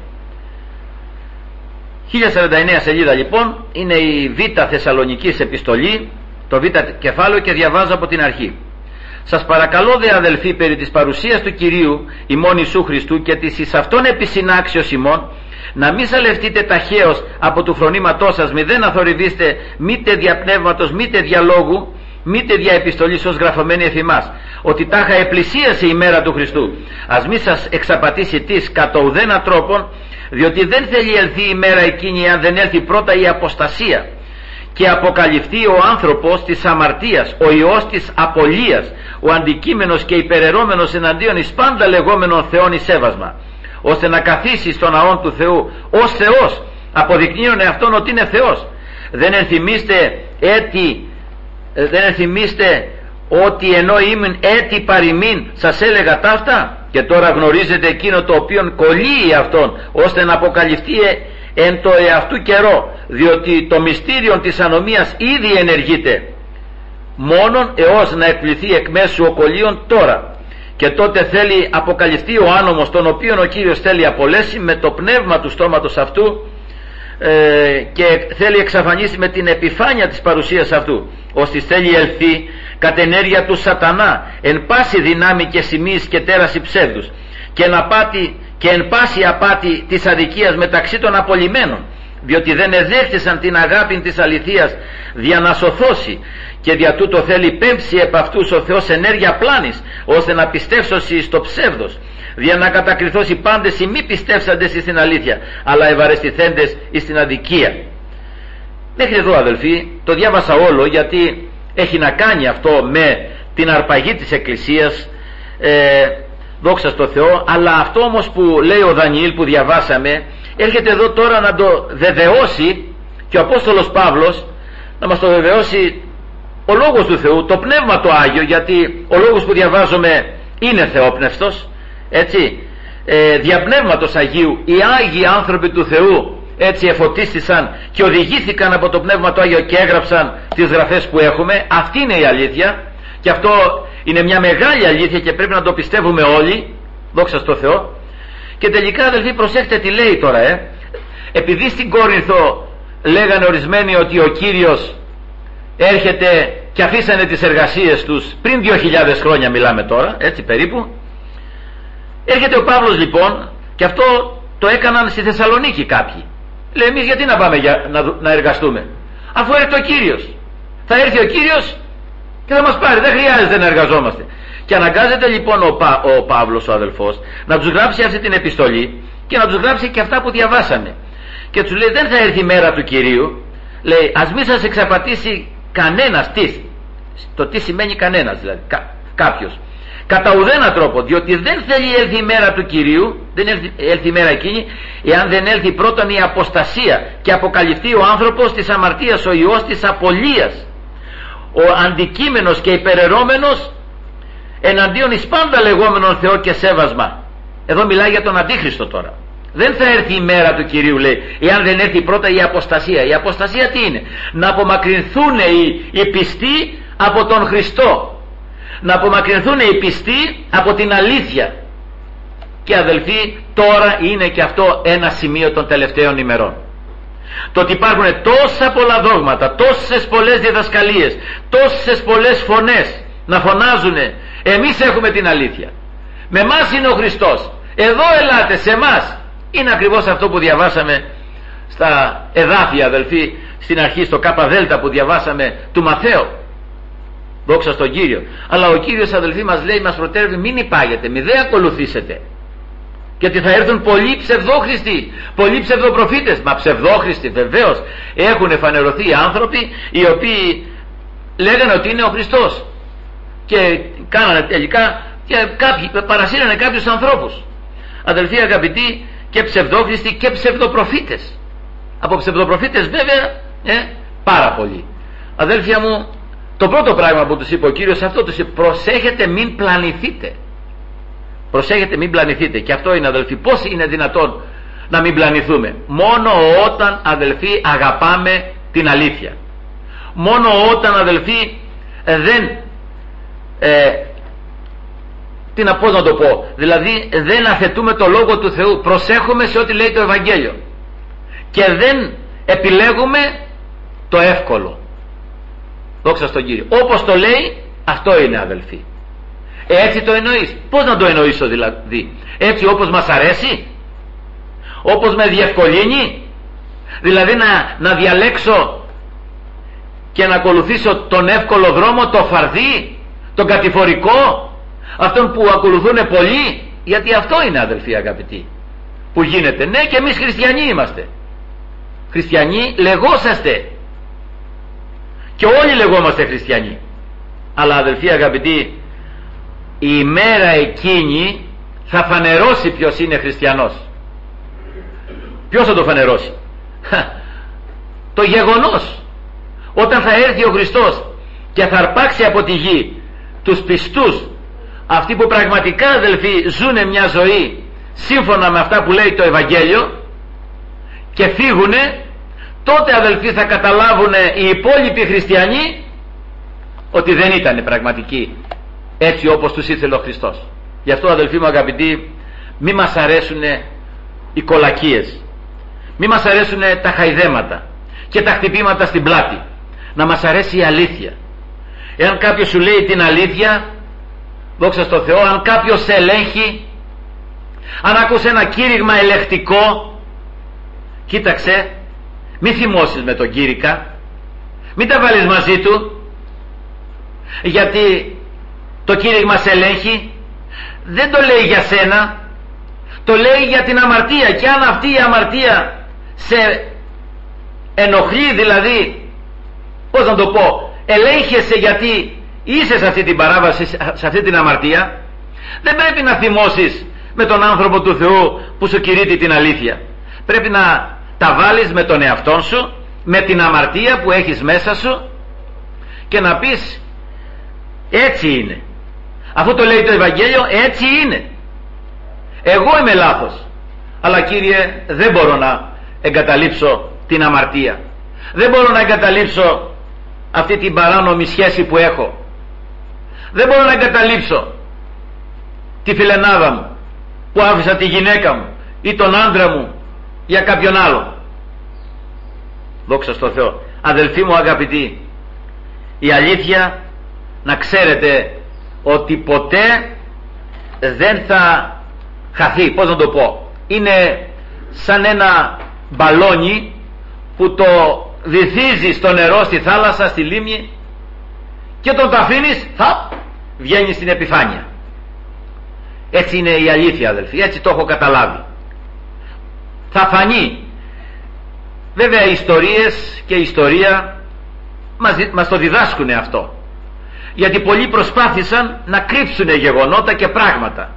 σελίδα λοιπόν, είναι η Β' Θεσσαλονικής επιστολή, το Β' κεφάλαιο, και διαβάζω από την αρχή. «Σας παρακαλώ δε αδελφοί, περί της παρουσίας του Κυρίου ημών Ιησού Χριστού και της εις αυτόν επισυνάξεως ημών, να μη σαλευτείτε ταχαίως από του φρονήματός σας, μη δεν αθορυβήστε μήτε δια πνεύματος μήτε δια λόγου μήτε δια επιστολής ως γραφωμένη εφ' ημάς, ότι τάχα επλησίασε η μέρα του Χριστού. Ας μη σας εξαπατήσει της κατ' ουδένα τρόπον, διότι δεν θέλει ελθεί η μέρα εκείνη αν δεν έλθει πρώτα η αποστασία και αποκαλυφθεί ο άνθρωπος της αμαρτίας, ο ιός της απολίας, ο αντικείμενος και υπεραιρώμενος εναντίον εις πάντα λεγόμενων θεών εις έβασμα, ώστε να καθίσει στον ναόν του Θεού ως Θεός, αποδεικνύουν εαυτόν ότι είναι Θεός. Δεν ενθυμίστε ότι ενώ ήμουν έτη παροιμήν σας έλεγα ταύτα, και τώρα γνωρίζετε εκείνο το οποίον κολλεί αυτόν, ώστε να αποκαλυφθεί εν το εαυτού καιρό, διότι το μυστήριο της ανομίας ήδη ενεργείται, μόνον έως να εκπληθεί εκ μέσου ο κολλίων τώρα. Και τότε θέλει αποκαλυφθεί ο άνομος, τον οποίον ο Κύριος θέλει απολέσει με το πνεύμα του στόματος αυτού, και θέλει εξαφανίσει με την επιφάνεια της παρουσίας αυτού, ώστε θέλει ελθεί κατ' ενέργεια του σατανά εν πάση δυνάμει και σημείς και τέραση ψεύδους, και εν πάση απάτη της αδικίας μεταξύ των απολυμένων, διότι δεν εδέχθησαν την αγάπη της αληθείας δια να σωθώσει, και δια τούτο θέλει πέμψει επ' αυτούς ο Θεός ενέργεια πλάνης, ώστε να πιστεύσωση στο ψεύδος, δια να κατακριθώσει πάντες οι μη πιστεύσαντες στην αλήθεια, αλλά ευαρεστηθέντες στην αδικία. Μέχρι εδώ, αδελφοί, το διάβασα όλο, γιατί έχει να κάνει αυτό με την αρπαγή της Εκκλησίας, δόξα στο Θεό. Αλλά αυτό όμως που λέει ο Δανιήλ που διαβάσαμε, έρχεται εδώ τώρα να το βεβαιώσει και ο Απόστολος Παύλος, να μας το βεβαιώσει ο Λόγος του Θεού, το Πνεύμα το Άγιο, γιατί ο Λόγος που διαβάζουμε είναι θεόπνευστος, έτσι, δια Πνεύματος Αγίου οι Άγιοι άνθρωποι του Θεού έτσι εφωτίστησαν και οδηγήθηκαν από το Πνεύμα το Άγιο και έγραψαν τις γραφές που έχουμε. Αυτή είναι η αλήθεια, και αυτό είναι μια μεγάλη αλήθεια και πρέπει να το πιστεύουμε όλοι, δόξα στο Θεό. Και τελικά, αδελφοί, προσέχτε τι λέει τώρα, επειδή στην Κόρινθο λέγανε ορισμένοι ότι ο Κύριος έρχεται και αφήσανε τις εργασίες τους πριν 2.000 χρόνια, μιλάμε τώρα, έτσι περίπου. Έρχεται ο Παύλος λοιπόν, και αυτό το έκαναν στη Θεσσαλονίκη κάποιοι. Λέει, εμείς γιατί να πάμε να εργαστούμε, αφού έρθει ο Κύριος? Θα έρθει ο Κύριος και θα μας πάρει, δεν χρειάζεται να εργαζόμαστε. Και αναγκάζεται λοιπόν ο Παύλος, ο αδελφός, να τους γράψει αυτή την επιστολή και να τους γράψει και αυτά που διαβάσαμε. Και τους λέει, δεν θα έρθει η μέρα του Κυρίου, λέει, ας μην σας εξαπατήσει κανένας. Το τι σημαίνει κανένας, δηλαδή κάποιος, κατά ουδένα τρόπο, διότι δεν θέλει έλθει η μέρα του Κυρίου, δεν έλθει η μέρα εκείνη, εάν δεν έλθει πρώτον η αποστασία και αποκαλυφθεί ο άνθρωπος της αμαρτίας, ο ιός της απολίας, ο αντικείμενος και υπεραιρώμενος εναντίον εις πάντα λεγόμενον Θεό και σέβασμα. Εδώ μιλάει για τον Αντίχριστο τώρα. Δεν θα έρθει η μέρα του Κυρίου, λέει, εάν δεν έρθει πρώτα η αποστασία. Η αποστασία τι είναι? Να απομακρυνθούν οι πιστοί από τον Χριστό, να απομακρυνθούν οι πιστοί από την αλήθεια. Και αδελφοί, τώρα είναι και αυτό ένα σημείο των τελευταίων ημερών. Το ότι υπάρχουν τόσα πολλά δόγματα, τόσες πολλές διδασκαλίες, τόσες πολλές φωνές να φωνάζουν, εμείς έχουμε την αλήθεια, με εμάς είναι ο Χριστός, εδώ ελάτε σε εμάς. Είναι ακριβώς αυτό που διαβάσαμε στα εδάφια, αδελφοί, στην αρχή, στο ΚΔ που διαβάσαμε του Μαθαίου. Δόξα στον Κύριο. Αλλά ο Κύριος, αδελφοί, μας λέει, μας προτέρβει, μην υπάγετε, μην δεν ακολουθήσετε, γιατί θα έρθουν πολλοί ψευδόχριστοι, πολλοί ψευδοπροφήτες. Μα ψευδόχριστοι βεβαίως έχουν φανερωθεί άνθρωποι οι οποίοι λέγανε ότι είναι ο Χριστός και κάνανε τελικά και παρασύρανε κάποιους ανθρώπους, αδελφοί αγαπητοί, και ψευδόχριστοι και ψευδοπροφήτες. Από ψευδοπροφήτες βέβαια πάρα πολλοί. Αδέλφια μου, το πρώτο πράγμα που τους είπε ο Κύριος αυτό, τους είπε, προσέχετε μην πλανηθείτε. Προσέχετε μην πλανηθείτε. Και αυτό είναι, αδελφοί, πώς είναι δυνατόν να μην πλανηθούμε? Μόνο όταν, αδελφοί, αγαπάμε την αλήθεια. Μόνο όταν, αδελφοί, πώς να το πω, δηλαδή δεν αθετούμε το Λόγο του Θεού, προσέχουμε σε ό,τι λέει το Ευαγγέλιο και δεν επιλέγουμε το εύκολο. Δόξα στον Κύριο. Όπως το λέει, αυτό είναι, αδελφοί. Έτσι το εννοείς? Πώς να το εννοήσω δηλαδή? Έτσι όπως μας αρέσει, όπως με διευκολύνει, δηλαδή να διαλέξω και να ακολουθήσω τον εύκολο δρόμο, το φαρδί, τον κατηφορικό, αυτόν που ακολουθούν πολλοί? Γιατί αυτό είναι, αδελφοί αγαπητοί, που γίνεται. Ναι, και εμείς χριστιανοί είμαστε, χριστιανοί λεγόσαστε και όλοι λεγόμαστε χριστιανοί, αλλά, αδελφοί αγαπητοί, η ημέρα εκείνη θα φανερώσει ποιος είναι χριστιανός. Ποιος θα το φανερώσει? Το γεγονός όταν θα έρθει ο Χριστός και θα αρπάξει από τη γη τους πιστούς, αυτοί που πραγματικά αδελφοί ζουνε μια ζωή σύμφωνα με αυτά που λέει το Ευαγγέλιο και φύγουνε, τότε αδελφοί θα καταλάβουν οι υπόλοιποι χριστιανοί ότι δεν ήταν πραγματικοί έτσι όπως τους ήθελε ο Χριστός. Γι' αυτό αδελφοί μου αγαπητοί, μη μας αρέσουν οι κολακίες, μη μας αρέσουν τα χαϊδέματα και τα χτυπήματα στην πλάτη. Να μας αρέσει η αλήθεια. Εάν κάποιος σου λέει την αλήθεια, δόξα στο Θεό, αν κάποιος σε ελέγχει, αν ακούς ένα κήρυγμα ελεκτικό, κοίταξε, μη θυμώσεις με τον κήρυκα, μην τα βάλεις μαζί του, γιατί το κήρυγμα σε ελέγχει, δεν το λέει για σένα, το λέει για την αμαρτία. Και αν αυτή η αμαρτία σε ενοχλεί, δηλαδή, πώς να το πω, ελέγχεσαι γιατί είσαι σε αυτή την παράβαση, σε αυτή την αμαρτία, δεν πρέπει να θυμώσεις με τον άνθρωπο του Θεού που σου κηρύττει την αλήθεια. Πρέπει να τα βάλεις με τον εαυτό σου, με την αμαρτία που έχεις μέσα σου και να πεις έτσι είναι. Αφού το λέει το Ευαγγέλιο, έτσι είναι. Εγώ είμαι λάθος, αλλά Κύριε δεν μπορώ να εγκαταλείψω την αμαρτία, δεν μπορώ να εγκαταλείψω αυτή την παράνομη σχέση που έχω, δεν μπορώ να εγκαταλείψω τη φιλενάδα μου που άφησα, τη γυναίκα μου ή τον άντρα μου για κάποιον άλλο. Δόξα στο Θεό. Αδελφοί μου αγαπητοί, η αλήθεια να ξέρετε ότι ποτέ δεν θα χαθεί. Πώς να το πω, είναι σαν ένα μπαλόνι που το βυθίζει στο νερό, στη θάλασσα, στη λίμνη, και όταν το αφήνεις θα βγαίνει στην επιφάνεια. Έτσι είναι η αλήθεια αδελφοί, έτσι το έχω καταλάβει. Θα φανεί. Βέβαια οι ιστορίες και η ιστορία μας το διδάσκουν αυτό, γιατί πολλοί προσπάθησαν να κρύψουν γεγονότα και πράγματα,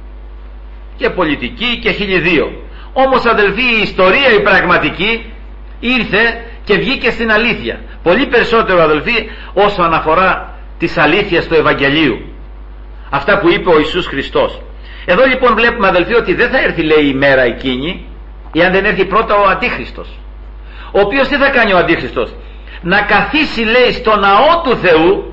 και πολιτική και 1002. Όμως αδελφοί, η ιστορία η πραγματική ήρθε και βγήκε στην αλήθεια, πολύ περισσότερο αδελφοί όσο αναφορά τις αλήθειες του Ευαγγελίου, αυτά που είπε ο Ιησούς Χριστός. Εδώ λοιπόν βλέπουμε αδελφοί ότι δεν θα έρθει, λέει, η μέρα εκείνη εάν δεν έρθει πρώτα ο Αντίχριστος, ο οποίος τι θα κάνει ο Αντίχριστος? Να καθίσει, λέει, στο ναό του Θεού,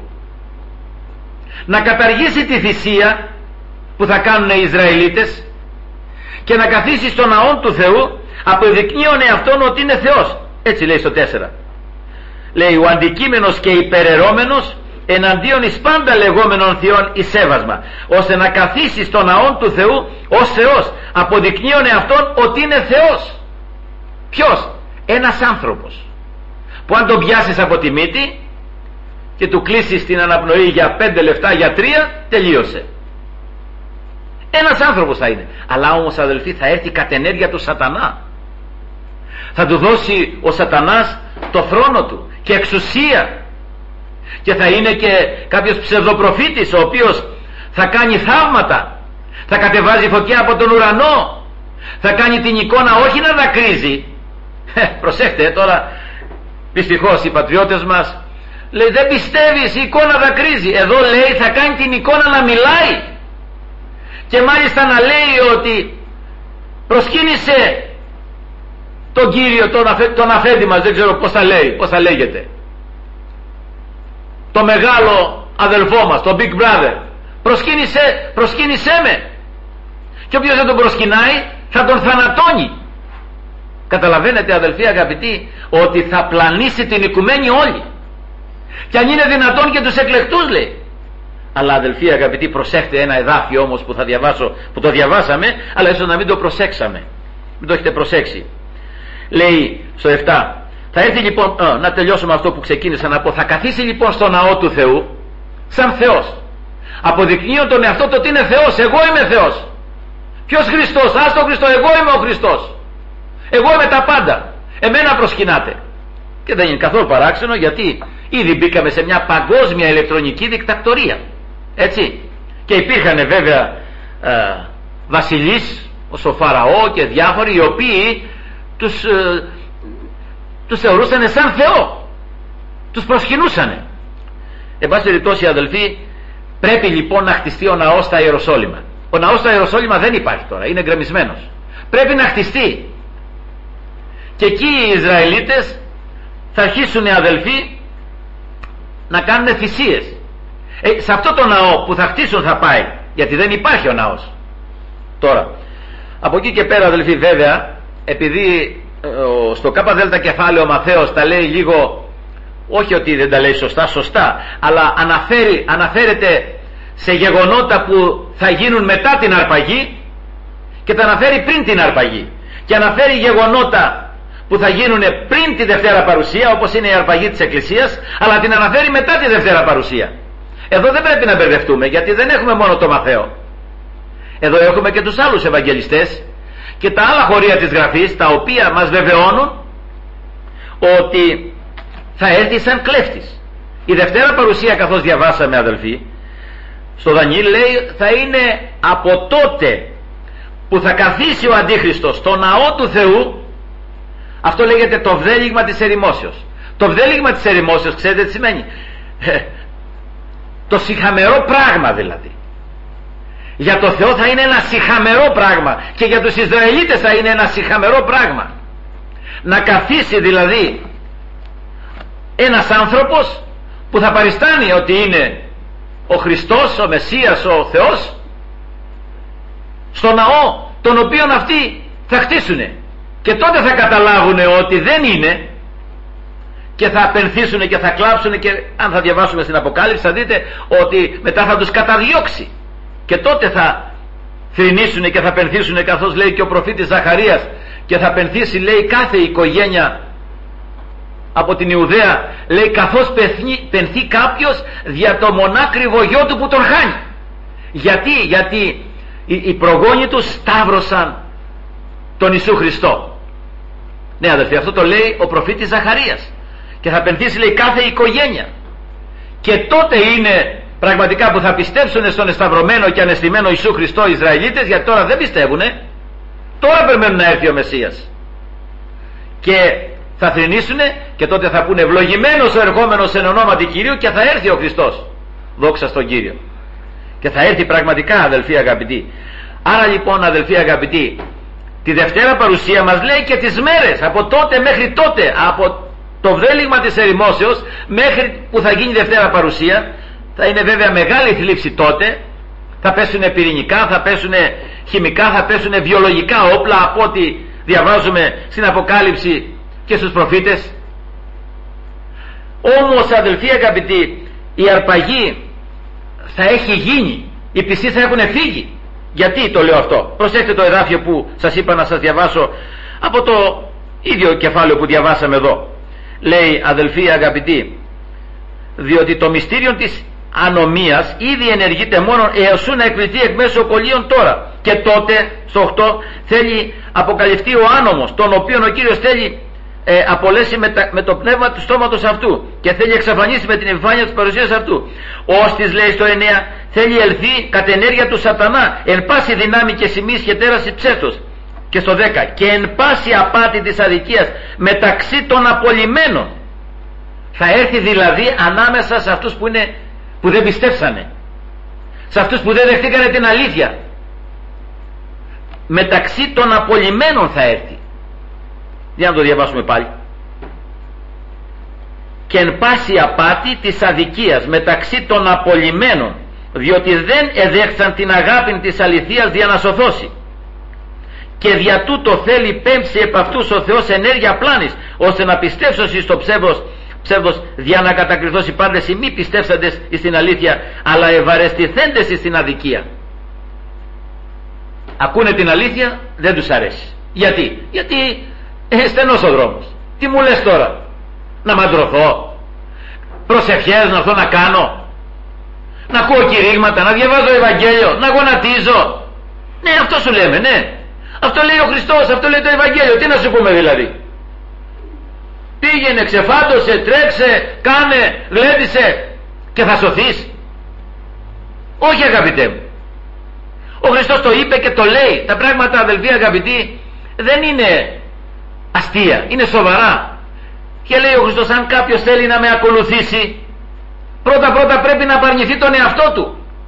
να καταργήσει τη θυσία που θα κάνουν οι Ισραηλίτες και να καθίσει στο ναό του Θεού, αποδεικνύουν εαυτόν ότι είναι Θεός. Έτσι λέει στο 4. Λέει, ο αντικείμενος και υπεραιρώμενος εναντίον εις πάντα λεγόμενων Θεών εις σέβασμα, ώστε να καθίσει στο ναό του Θεού ως Θεός, αποδεικνύουν εαυτόν ότι είναι Θεός. Ποιος? Ένας άνθρωπος που αν τον πιάσεις από τη μύτη και του κλείσεις την αναπνοή για 5 λεπτά, για 3, τελείωσε. Ένας άνθρωπος θα είναι. Αλλά όμως αδελφοί θα έρθει κατ' ενέργεια του σατανά. Θα του δώσει ο σατανάς το θρόνο του και εξουσία, και θα είναι και κάποιος ψευδοπροφήτης ο οποίος θα κάνει θαύματα, θα κατεβάζει φωτιά από τον ουρανό, θα κάνει την εικόνα όχι να δακρύζει. Προσέχτε τώρα, δυστυχώς οι πατριώτες μας, λέει, δεν πιστεύεις, η εικόνα δακρύζει. Εδώ λέει θα κάνει την εικόνα να μιλάει, και μάλιστα να λέει ότι προσκύνησε τον Κύριο, τον αφέντη μας, δεν ξέρω πώς θα λέει, πώς θα λέγεται, το μεγάλο αδελφό μας, το Big Brother, προσκύνησέ με, και όποιος δεν τον προσκυνάει θα τον θανατώνει. Καταλαβαίνετε αδελφοί αγαπητοί ότι θα πλανήσει την οικουμένη όλη, και αν είναι δυνατόν και τους εκλεκτούς, λέει. Αλλά αδελφοί αγαπητοί, προσέχτε ένα εδάφιο όμως που θα διαβάσω, που το διαβάσαμε, αλλά ίσως να μην το προσέξαμε, μην το έχετε προσέξει. Λέει στο 7, θα έρθει λοιπόν, να τελειώσουμε αυτό που ξεκίνησα να πω, θα καθίσει λοιπόν στο ναό του Θεού σαν Θεός, αποδεικνύω τον εαυτό του ότι είναι Θεός. Εγώ είμαι Θεός. Ποιος Χριστός? Ας τον Χριστό, εγώ είμαι ο Χριστός, εγώ είμαι τα πάντα, εμένα προσκυνάτε. Και δεν είναι καθόλου παράξενο, γιατί ήδη μπήκαμε σε μια παγκόσμια ηλεκτρονική δικτακτορία, έτσι, και υπήρχαν βέβαια βασιλείς ως ο Φαραώ και διάφοροι, οι οποίοι τους θεωρούσαν σαν Θεό, τους προσκυνούσαν. Εν πάση περιπτώσει αδελφοί, Πρέπει λοιπόν να χτιστεί ο ναός στα Ιεροσόλυμα. Ο ναός στα Ιεροσόλυμα δεν υπάρχει τώρα, είναι γκρεμισμένος. Πρέπει να χτιστεί. Και εκεί οι Ισραηλίτες θα αρχίσουν, αδελφοί, να κάνουν θυσίες. Σε αυτό το ναό που θα χτίσουν θα πάει, γιατί δεν υπάρχει ο ναός τώρα. Από εκεί και πέρα, αδελφοί, βέβαια, επειδή στο ΚΔ κεφάλαιο ο Μαθαίος τα λέει λίγο, όχι ότι δεν τα λέει σωστά, αλλά αναφέρεται σε γεγονότα που θα γίνουν μετά την αρπαγή και τα αναφέρει πριν την αρπαγή, και αναφέρει γεγονότα που θα γίνουν πριν τη Δευτέρα Παρουσία, όπως είναι η αρπαγή της Εκκλησίας, αλλά την αναφέρει μετά τη Δευτέρα Παρουσία. Εδώ δεν πρέπει να μπερδευτούμε, γιατί δεν έχουμε μόνο το Μαθαίο. Εδώ έχουμε και τους άλλους Ευαγγελιστές και τα άλλα χωρία της Γραφής, τα οποία μας βεβαιώνουν ότι θα έρθει σαν κλέφτης. Η Δευτέρα Παρουσία, καθώς διαβάσαμε, αδελφοί, στο Δανιήλ λέει, θα είναι από τότε που θα καθίσει ο Αντίχριστος στο ναό του Θεού. Αυτό λέγεται το βδέλιγμα της ερημόσεως. Το βδέλιγμα της ερημόσεως, ξέρετε τι σημαίνει? Το σιχαμερό πράγμα δηλαδή. Για το Θεό θα είναι ένα σιχαμερό πράγμα, και για τους Ισραηλίτες θα είναι ένα σιχαμερό πράγμα. Να καθίσει δηλαδή ένας άνθρωπος που θα παριστάνει ότι είναι ο Χριστός, ο Μεσσίας, ο Θεός, στο ναό τον οποίον αυτοί θα χτίσουνε. Και τότε θα καταλάβουν ότι δεν είναι, και θα απενθήσουν και θα κλάψουν, και αν θα διαβάσουμε στην Αποκάλυψη θα δείτε ότι μετά θα τους καταδιώξει, και τότε θα θρηνήσουν και θα πενθήσουν, καθώς λέει και ο προφήτης Ζαχαρίας, και θα πενθήσει, λέει, κάθε οικογένεια από την Ιουδαία, λέει, καθώς πενθεί κάποιος δια το μονάκριβο γιο του που τον χάνει. Γιατί οι προγόνοι τους σταύρωσαν τον Ιησού Χριστό. Ναι, αδελφοί, αυτό το λέει ο προφήτης Ζαχαρίας. Και θα πενθήσει, λέει, κάθε οικογένεια. Και τότε είναι πραγματικά που θα πιστέψουν στον εσταυρωμένο και ανεστημένο Ιησού Χριστό οι Ισραηλίτες, γιατί τώρα δεν πιστεύουνε. Τώρα περιμένουν να έρθει ο Μεσσίας. Και θα θρηνήσουνε, και τότε θα πούνε, ευλογημένος ο ερχόμενος εν ονόματι Κυρίου, και θα έρθει ο Χριστός. Δόξα στον Κύριο. Και θα έρθει πραγματικά, αδελφοί αγαπητοί. Άρα λοιπόν, αδελφοί αγαπητοί, τη Δευτέρα Παρουσία μας λέει και τις μέρες, από τότε μέχρι τότε, από το βδέλιγμα της ερημόσεως μέχρι που θα γίνει η Δευτέρα Παρουσία. Θα είναι βέβαια μεγάλη θλίψη τότε, θα πέσουν πυρηνικά, θα πέσουν χημικά, θα πέσουν βιολογικά όπλα, από ό,τι διαβάζουμε στην Αποκάλυψη και στους προφήτες. Όμως, αδελφοί αγαπητοί, η αρπαγή θα έχει γίνει, οι πιστοί θα έχουν φύγει. Γιατί το λέω αυτό? Προσέξτε το εδάφιο που σας είπα να σας διαβάσω από το ίδιο κεφάλαιο που διαβάσαμε εδώ. Λέει, αδελφοί αγαπητοί, διότι το μυστήριο της ανομίας ήδη ενεργείται μόνο έως να εκπληθεί εκ μέσω οκολίων τώρα. Και τότε, στο 8, θέλει αποκαλυφθεί ο άνομος, τον οποίον ο Κύριος θέλει απολέσει με το πνεύμα του στόματος αυτού, και θέλει εξαφανίσει με την επιφάνεια της παρουσίας αυτού. Ώστις, λέει στο 9, θέλει ελθεί κατ' ενέργεια του σατανά, εν πάση δυνάμει και σημείς και τέραση ψεύτος. Και στο 10, και εν πάση απάτη της αδικίας μεταξύ των απολυμένων. Θα έρθει δηλαδή ανάμεσα σε αυτούς που δεν πιστέψανε, σε αυτούς που δεν δεχτήκανε την αλήθεια. Μεταξύ των απολυμένων θα έρθει. Για να το διαβάσουμε πάλι. Και εν πάση απάτη της αδικίας μεταξύ των απολυμένων, διότι δεν εδέχθαν την αγάπη της αληθείας δια να σωθώσει. Και δια τούτο θέλει πέμψει επ' αυτούς ο Θεός ενέργεια πλάνης, ώστε να πιστέψωσι στο ψεύδος δια να κατακριθώσει πάντες οι μη πιστεύσαντες στην αλήθεια, αλλά ευαρεστηθέντες στην αδικία. Ακούνε την αλήθεια, δεν τους αρέσει. Γιατί στενός ο δρόμος. Τι μου λες τώρα? Να μαντρωθώ? Προσευχές να έρθω να κάνω? Να ακούω κηρύγματα? Να διαβάζω Ευαγγέλιο? Να γονατίζω? Ναι, αυτό σου λέμε, ναι. Αυτό λέει ο Χριστός, αυτό λέει το Ευαγγέλιο. Τι να σου πούμε δηλαδή? Πήγαινε, ξεφάντωσε, τρέξε, κάνε, γλέντισε και θα σωθείς? Όχι, αγαπητέ μου. Ο Χριστός το είπε και το λέει. Τα πράγματα, αδελφοί αγαπητοί, δεν είναι αστεία, είναι σοβαρά. Και λέει ο Χριστός, αν κάποιος θέλει να με ακολουθήσει, πρώτα πρέπει να απαρνηθεί τον εαυτό του.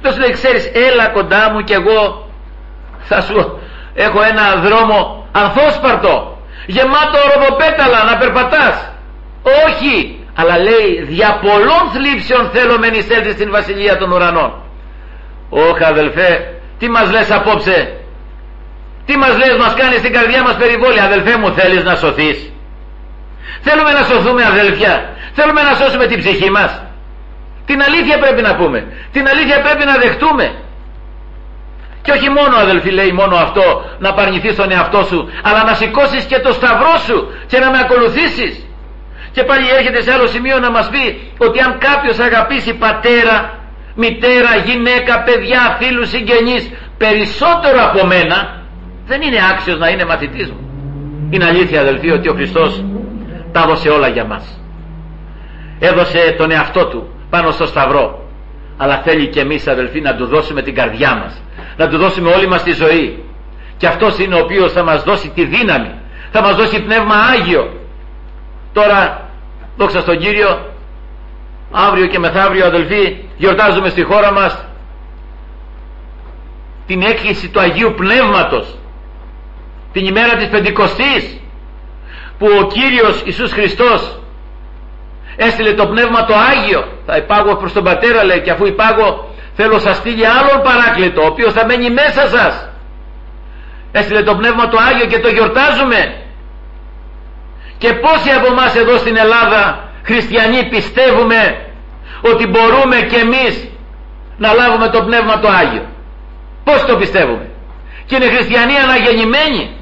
Δεν σου λέει ξέρεις, έλα κοντά μου και εγώ θα σου έχω ένα δρόμο ανθόσπαρτο, γεμάτο ροδοπέταλα να περπατάς. Όχι, αλλά λέει δια πολλών θλίψεων θέλω μεν εισέλθει στην βασιλεία των ουρανών. Όχι αδελφέ, τι μας λες απόψε, τι μας λες, μας κάνεις την καρδιά μας περιβόλια. Αδελφέ μου, θέλεις να σωθείς? Θέλουμε να σωθούμε αδελφιά, θέλουμε να σώσουμε την ψυχή μας. Την αλήθεια πρέπει να πούμε, την αλήθεια πρέπει να δεχτούμε. Και όχι μόνο αδελφοί λέει μόνο αυτό, να παρνηθείς τον εαυτό σου, αλλά να σηκώσεις και το σταυρό σου και να με ακολουθήσεις. Και πάλι έρχεται σε άλλο σημείο να μας πει ότι αν κάποιος αγαπήσει πατέρα, μητέρα, γυναίκα, παιδιά, φίλους, συγγενείς περισσότερο από μένα, δεν είναι άξιος να είναι μαθητής μου. Είναι αλήθεια αδελφοί ότι ο Χριστός τα έδωσε όλα για μας. Έδωσε τον εαυτό του πάνω στο σταυρό. Αλλά θέλει και εμείς αδελφοί να του δώσουμε την καρδιά μας, να του δώσουμε όλη μας τη ζωή. Και αυτός είναι ο οποίος θα μας δώσει τη δύναμη, θα μας δώσει πνεύμα Άγιο. Τώρα δόξα στον Κύριο, αύριο και μεθαύριο αδελφοί γιορτάζουμε στη χώρα μας την έκχυση του Αγίου Πνεύματος, την ημέρα της Πεντηκοστής, που ο Κύριος Ιησούς Χριστός έστειλε το Πνεύμα το Άγιο. Θα υπάγω προς τον Πατέρα λέει, και αφού υπάγω θέλω σας στείλει άλλον παράκλητο, ο οποίος θα μένει μέσα σας. Έστειλε το Πνεύμα το Άγιο και το γιορτάζουμε. Και πόσοι από εμάς εδώ στην Ελλάδα χριστιανοί πιστεύουμε ότι μπορούμε και εμείς να λάβουμε το Πνεύμα το Άγιο? Πώς το πιστεύουμε? Και είναι χριστιανοί αναγεννημένοι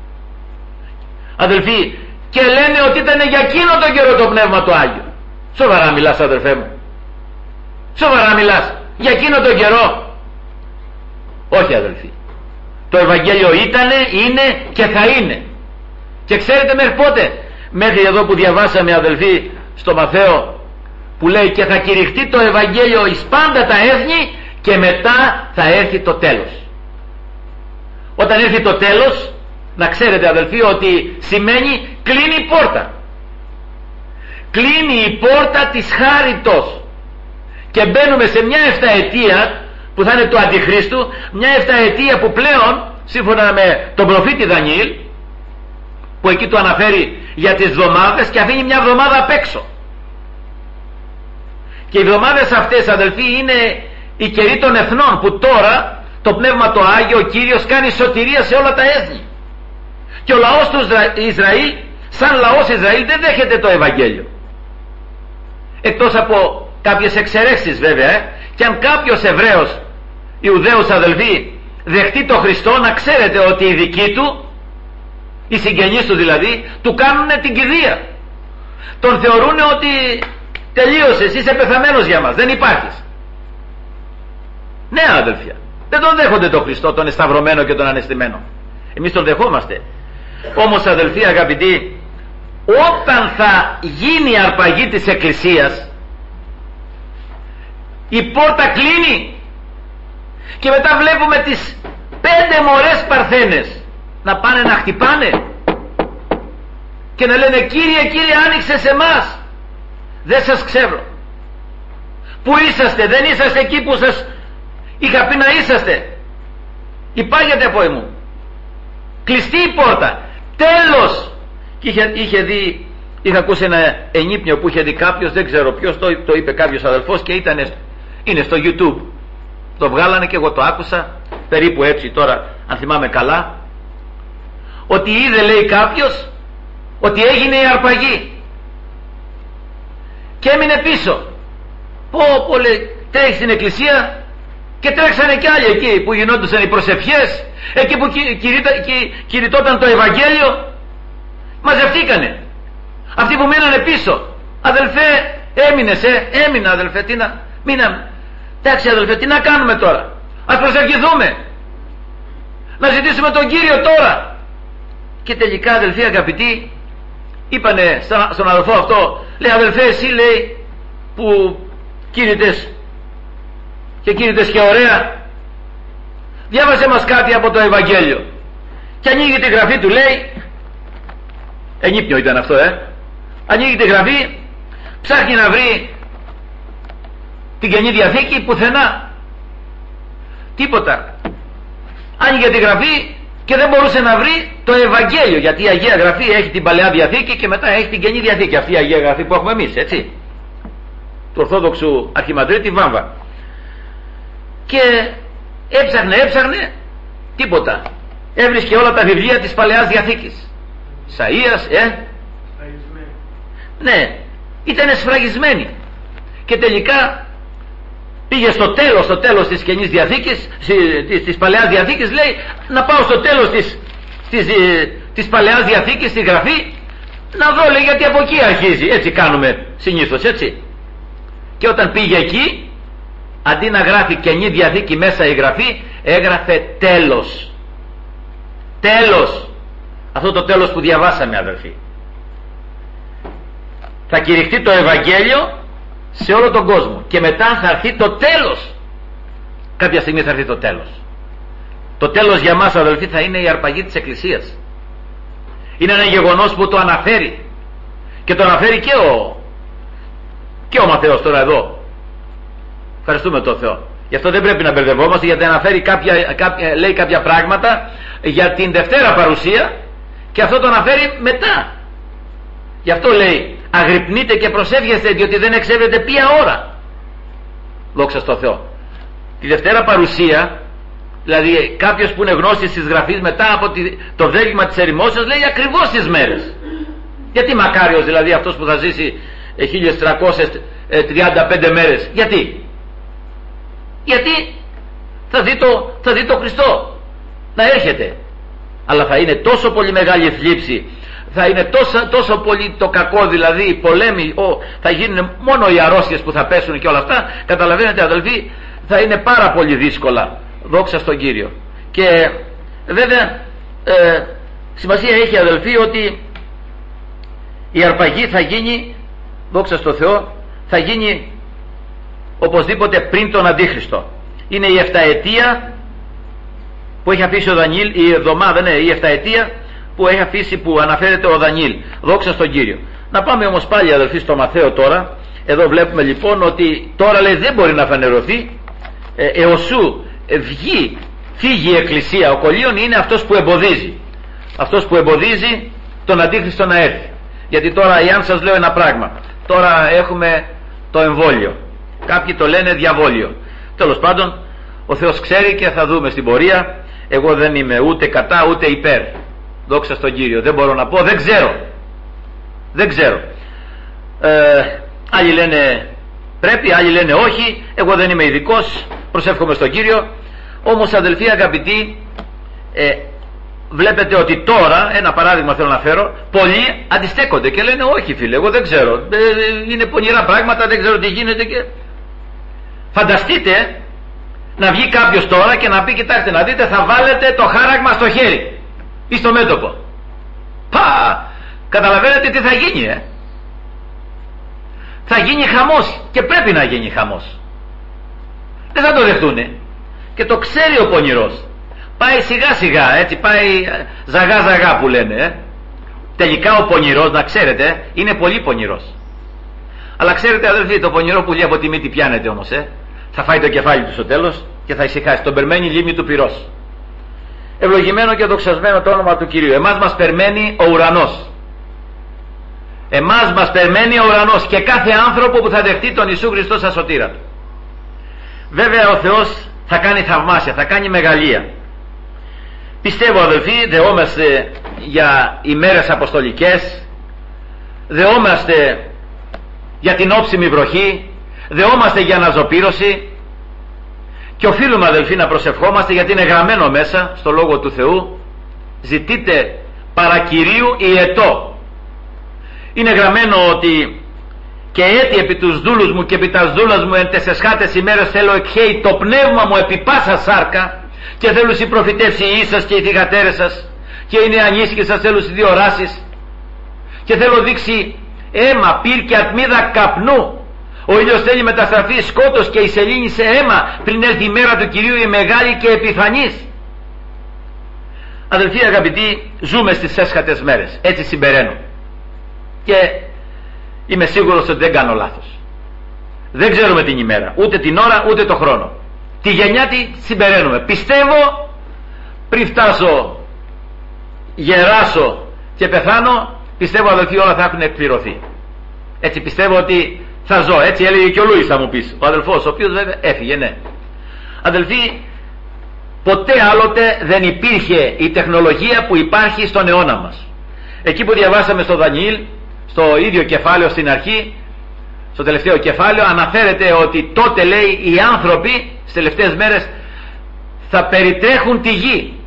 αδελφοί, και λένε ότι ήταν για εκείνο τον καιρό το Πνεύμα το Άγιο. Σοβαρά μιλάς αδελφέ μου? Σοβαρά μιλάς για εκείνο τον καιρό? Όχι αδελφοί, το Ευαγγέλιο ήτανε, είναι και θα είναι. Και ξέρετε μέχρι πότε? Μέχρι εδώ που διαβάσαμε αδελφοί στο Μαθαίο, που λέει και θα κηρυχτεί το Ευαγγέλιο εις πάντα τα έθνη και μετά θα έρθει το τέλος. Όταν έρθει το τέλος, να ξέρετε αδελφοί ότι σημαίνει κλείνει η πόρτα. Κλείνει η πόρτα της χάριτος και μπαίνουμε σε μια 7ετία που θα είναι του Αντιχρίστου, μια 7ετία που πλέον σύμφωνα με τον προφήτη Δανιήλ, που εκεί του αναφέρει για τις εβδομάδες και αφήνει μια εβδομάδα απ' έξω. Και οι εβδομάδες αυτές αδελφοί είναι η καιρή των εθνών, που τώρα το Πνεύμα το Άγιο, ο Κύριος κάνει σωτηρία σε όλα τα έθνη. Και ο λαός του Ισραήλ, σαν λαός Ισραήλ, δεν δέχεται το Ευαγγέλιο. Εκτός από κάποιες εξαιρέσεις βέβαια, και αν κάποιος Εβραίος, Ιουδαίος αδελφοί, δεχτεί το Χριστό, να ξέρετε ότι οι δικοί του, οι συγγενείς του δηλαδή, του κάνουν την κηδεία. Τον θεωρούν ότι τελείωσες, είσαι πεθαμένος για μας, δεν υπάρχεις. Ναι αδελφιά, δεν τον δέχονται τον Χριστό, τον εσταυρωμένο και τον ανεστημένο. Εμείς τον δεχόμαστε. Όμως αδελφοί αγαπητοί, όταν θα γίνει η αρπαγή της Εκκλησίας, η πόρτα κλείνει και μετά βλέπουμε τις 5 μωρές παρθένες να πάνε να χτυπάνε και να λένε Κύριε, Κύριε, άνοιξε σε εμάς, δεν σας ξέρω. Πού είσαστε? Δεν είσαστε εκεί που σας είχα πει να είσαστε. Υπάγεται από εμού. Κλειστή η πόρτα. Τέλος. Και είχα ακούσει ένα ενύπνιο που είχε δει κάποιος, δεν ξέρω ποιος, το είπε κάποιος αδελφός και είναι στο YouTube. Το βγάλανε και εγώ το άκουσα, περίπου έτσι τώρα, αν θυμάμαι καλά, ότι είδε, λέει κάποιος, ότι έγινε η αρπαγή και έμεινε πίσω. Πω λέει, τρέχει στην εκκλησία και τρέξανε κι άλλοι εκεί που γινόντουσαν οι προσευχές, εκεί που κηρυτόταν το Ευαγγέλιο, μαζευτήκανε. Αυτοί που μείνανε πίσω, αδελφέ, έμεινα αδελφέ, μείναμε. Εντάξει αδελφέ, τι να κάνουμε τώρα? Ας προσευχηθούμε, να ζητήσουμε τον Κύριο τώρα. Και τελικά αδελφοί αγαπητοί, είπανε στον αδελφό αυτό, λέει αδελφέ, εσύ λέει που κήρυτες και ωραία, διάβασε μας κάτι από το Ευαγγέλιο. Και ανοίγει τη γραφή του, λέει, ενύπνιο ήταν αυτό, ανοίγει τη γραφή, ψάχνει να βρει την Καινή Διαθήκη, πουθενά. τίποτα. Άνοιγε τη Γραφή και δεν μπορούσε να βρει το Ευαγγέλιο, γιατί η Αγία Γραφή έχει την Παλαιά Διαθήκη και μετά έχει την Καινή Διαθήκη, αυτή η Αγία Γραφή που έχουμε εμείς, έτσι, του Ορθόδοξου Αρχιμανδρίτη Βάμβα. Και έψαχνε τίποτα. Έβρισκε όλα τα βιβλία της Παλαιάς Διαθήκης, Σαΐας, ναι, ήταν σφραγισμένοι. Και τελικά πήγε στο τέλος της Καινής Διαθήκης, της Παλαιάς Διαθήκης, λέει να πάω στο τέλος της Παλαιάς Διαθήκης, στη Γραφή, να δω, λέει, γιατί από εκεί αρχίζει. Έτσι κάνουμε συνήθως, έτσι. Και όταν πήγε εκεί, αντί να γράφει Καινή Διαθήκη μέσα η Γραφή, έγραφε τέλος. Τέλος. Αυτό το τέλος που διαβάσαμε, αδερφοί. Θα κηρυχτεί το Ευαγγέλιο σε όλο τον κόσμο και μετά θα έρθει το τέλος. Κάποια στιγμή θα έρθει το τέλος. Το τέλος για μας, αδελφοί, θα είναι η αρπαγή της Εκκλησίας. Είναι ένα γεγονός που το αναφέρει και το αναφέρει και ο Ματθαίος τώρα εδώ. Ευχαριστούμε τον Θεό. Γι' αυτό δεν πρέπει να μπερδευόμαστε, γιατί αναφέρει λέει κάποια πράγματα για την Δευτέρα Παρουσία και αυτό το αναφέρει μετά. Γι' αυτό λέει αγρυπνείτε και προσεύγεστε, διότι δεν εξέβεται ποια ώρα. Δόξα στο Θεό. Τη Δευτέρα Παρουσία, δηλαδή κάποιος που είναι γνώστης της Γραφής, μετά από το βδέλγημα της ερημόσεως, λέει ακριβώς τις μέρες. Γιατί μακάριος δηλαδή αυτός που θα ζήσει 1335 μέρες? Γιατί θα δει το Χριστό να έρχεται. Αλλά θα είναι τόσο πολύ μεγάλη θλίψη, θα είναι τόσο πολύ το κακό, δηλαδή οι πολέμοι, θα γίνουν μόνο οι αρρώστιες που θα πέσουν και όλα αυτά. Καταλαβαίνετε, αδελφοί, θα είναι πάρα πολύ δύσκολα. Δόξα στον Κύριο. Και βέβαια σημασία έχει, αδελφοί, ότι η αρπαγή θα γίνει, δόξα στο Θεό, θα γίνει οπωσδήποτε πριν τον Αντίχριστο. Είναι η 7ετία που έχει αφήσει ο Δανιήλ, η εβδομάδα, ναι, η 7ετία που έχει αφήσει, που αναφέρεται ο Δανιήλ. Δόξα στον Κύριο. Να πάμε όμως πάλι, αδελφοί, στο Ματθαίο τώρα. Εδώ βλέπουμε λοιπόν ότι τώρα, λέει, δεν μπορεί να φανερωθεί εωσού φύγει η Εκκλησία. Ο κολλίον είναι αυτός που εμποδίζει. Αυτός που εμποδίζει τον Αντίχριστο να έρθει. Γιατί τώρα, αν σας λέω ένα πράγμα, τώρα έχουμε το εμβόλιο. Κάποιοι το λένε διαβόλιο. Τέλος πάντων, ο Θεός ξέρει και θα δούμε στην πορεία. Εγώ δεν είμαι ούτε κατά ούτε υπέρ. Δόξα στον Κύριο. Δεν μπορώ να πω, δεν ξέρω. Άλλοι λένε πρέπει, άλλοι λένε όχι. Εγώ δεν είμαι ειδικός, προσεύχομαι στον Κύριο. Όμως, αδελφοί αγαπητοί, βλέπετε ότι τώρα, ένα παράδειγμα θέλω να φέρω, πολλοί αντιστέκονται και λένε όχι φίλε, εγώ δεν ξέρω, είναι πονηρά πράγματα, δεν ξέρω τι γίνεται. Και φανταστείτε να βγει κάποιος τώρα και να πει, κοιτάξτε να δείτε, θα βάλετε το χάραγμα στο χέρι ή στο μέτωπο. Καταλαβαίνετε τι θα γίνει, Θα γίνει χαμός, και πρέπει να γίνει χαμός. Δεν θα το δεχτούνε. Και το ξέρει ο πονηρός. Πάει σιγά σιγά, έτσι, πάει ζαγά ζαγά που λένε. Τελικά ο πονηρός, να ξέρετε, είναι πολύ πονηρός. Αλλά ξέρετε, αδελφοί, το πονηρό πουλί από τη μύτη πιάνεται όμως, θα φάει το κεφάλι του στο τέλος και θα ησυχάσει. Τον περμένει λίμνη του πυρός. Ευλογημένο και δοξασμένο το όνομα του Κυρίου. Εμάς μας περμένει ο ουρανός. Εμάς μας περμένει ο ουρανός και κάθε άνθρωπο που θα δεχτεί τον Ιησού Χριστό σαν σωτήρα του. Βέβαια ο Θεός θα κάνει θαυμάσια, θα κάνει μεγαλεία. Πιστεύω, αδελφοί, δεόμαστε για ημέρες αποστολικές, δεόμαστε για την όψιμη βροχή, δεόμαστε για αναζωπήρωση και οφείλουμε, αδελφοί, να προσευχόμαστε, γιατί είναι γραμμένο μέσα στο Λόγο του Θεού, ζητείτε παρακυρίου ιετό. Είναι γραμμένο ότι και έτη επί τους δούλους μου και επί τας δούλας μου εν τεσσεσχάτες ημέρες θέλω εκχέει το πνεύμα μου επί πάσα σάρκα, και θέλω οι προφητεύσει οι ίσας και οι θυγατέρες σας και οι νεανίσκοι σας θέλω οι διοράσεις, και θέλω δείξει αίμα, πυρ και ατμίδα καπνού. Ο ήλιος θέλει μεταστραφεί σκότος και η σελήνη σε αίμα πριν έρθει η μέρα του Κυρίου η μεγάλη και επιφανής. Αδελφοί αγαπητοί, ζούμε στις έσχατες μέρες, έτσι συμπεραίνω, και είμαι σίγουρος ότι δεν κάνω λάθος. Δεν ξέρουμε την ημέρα, ούτε την ώρα, ούτε το χρόνο. τη γενιά τη συμπεραίνουμε. Πιστεύω πριν φτάσω, γεράσω και πεθάνω, πιστεύω αδελφοί όλα θα έχουν εκπληρωθεί. Έτσι πιστεύω ότι θα ζω. Έτσι έλεγε και ο Λούις, θα μου πεις, ο αδελφός, ο οποίος βέβαια έφυγε, ναι. Αδελφοί, ποτέ άλλοτε δεν υπήρχε η τεχνολογία που υπάρχει στον αιώνα μας. Εκεί που διαβάσαμε στο Δανιήλ, στο ίδιο κεφάλαιο στην αρχή, στο τελευταίο κεφάλαιο, αναφέρεται ότι τότε, λέει, οι άνθρωποι στις τελευταίες μέρες θα περιτρέχουν τη γη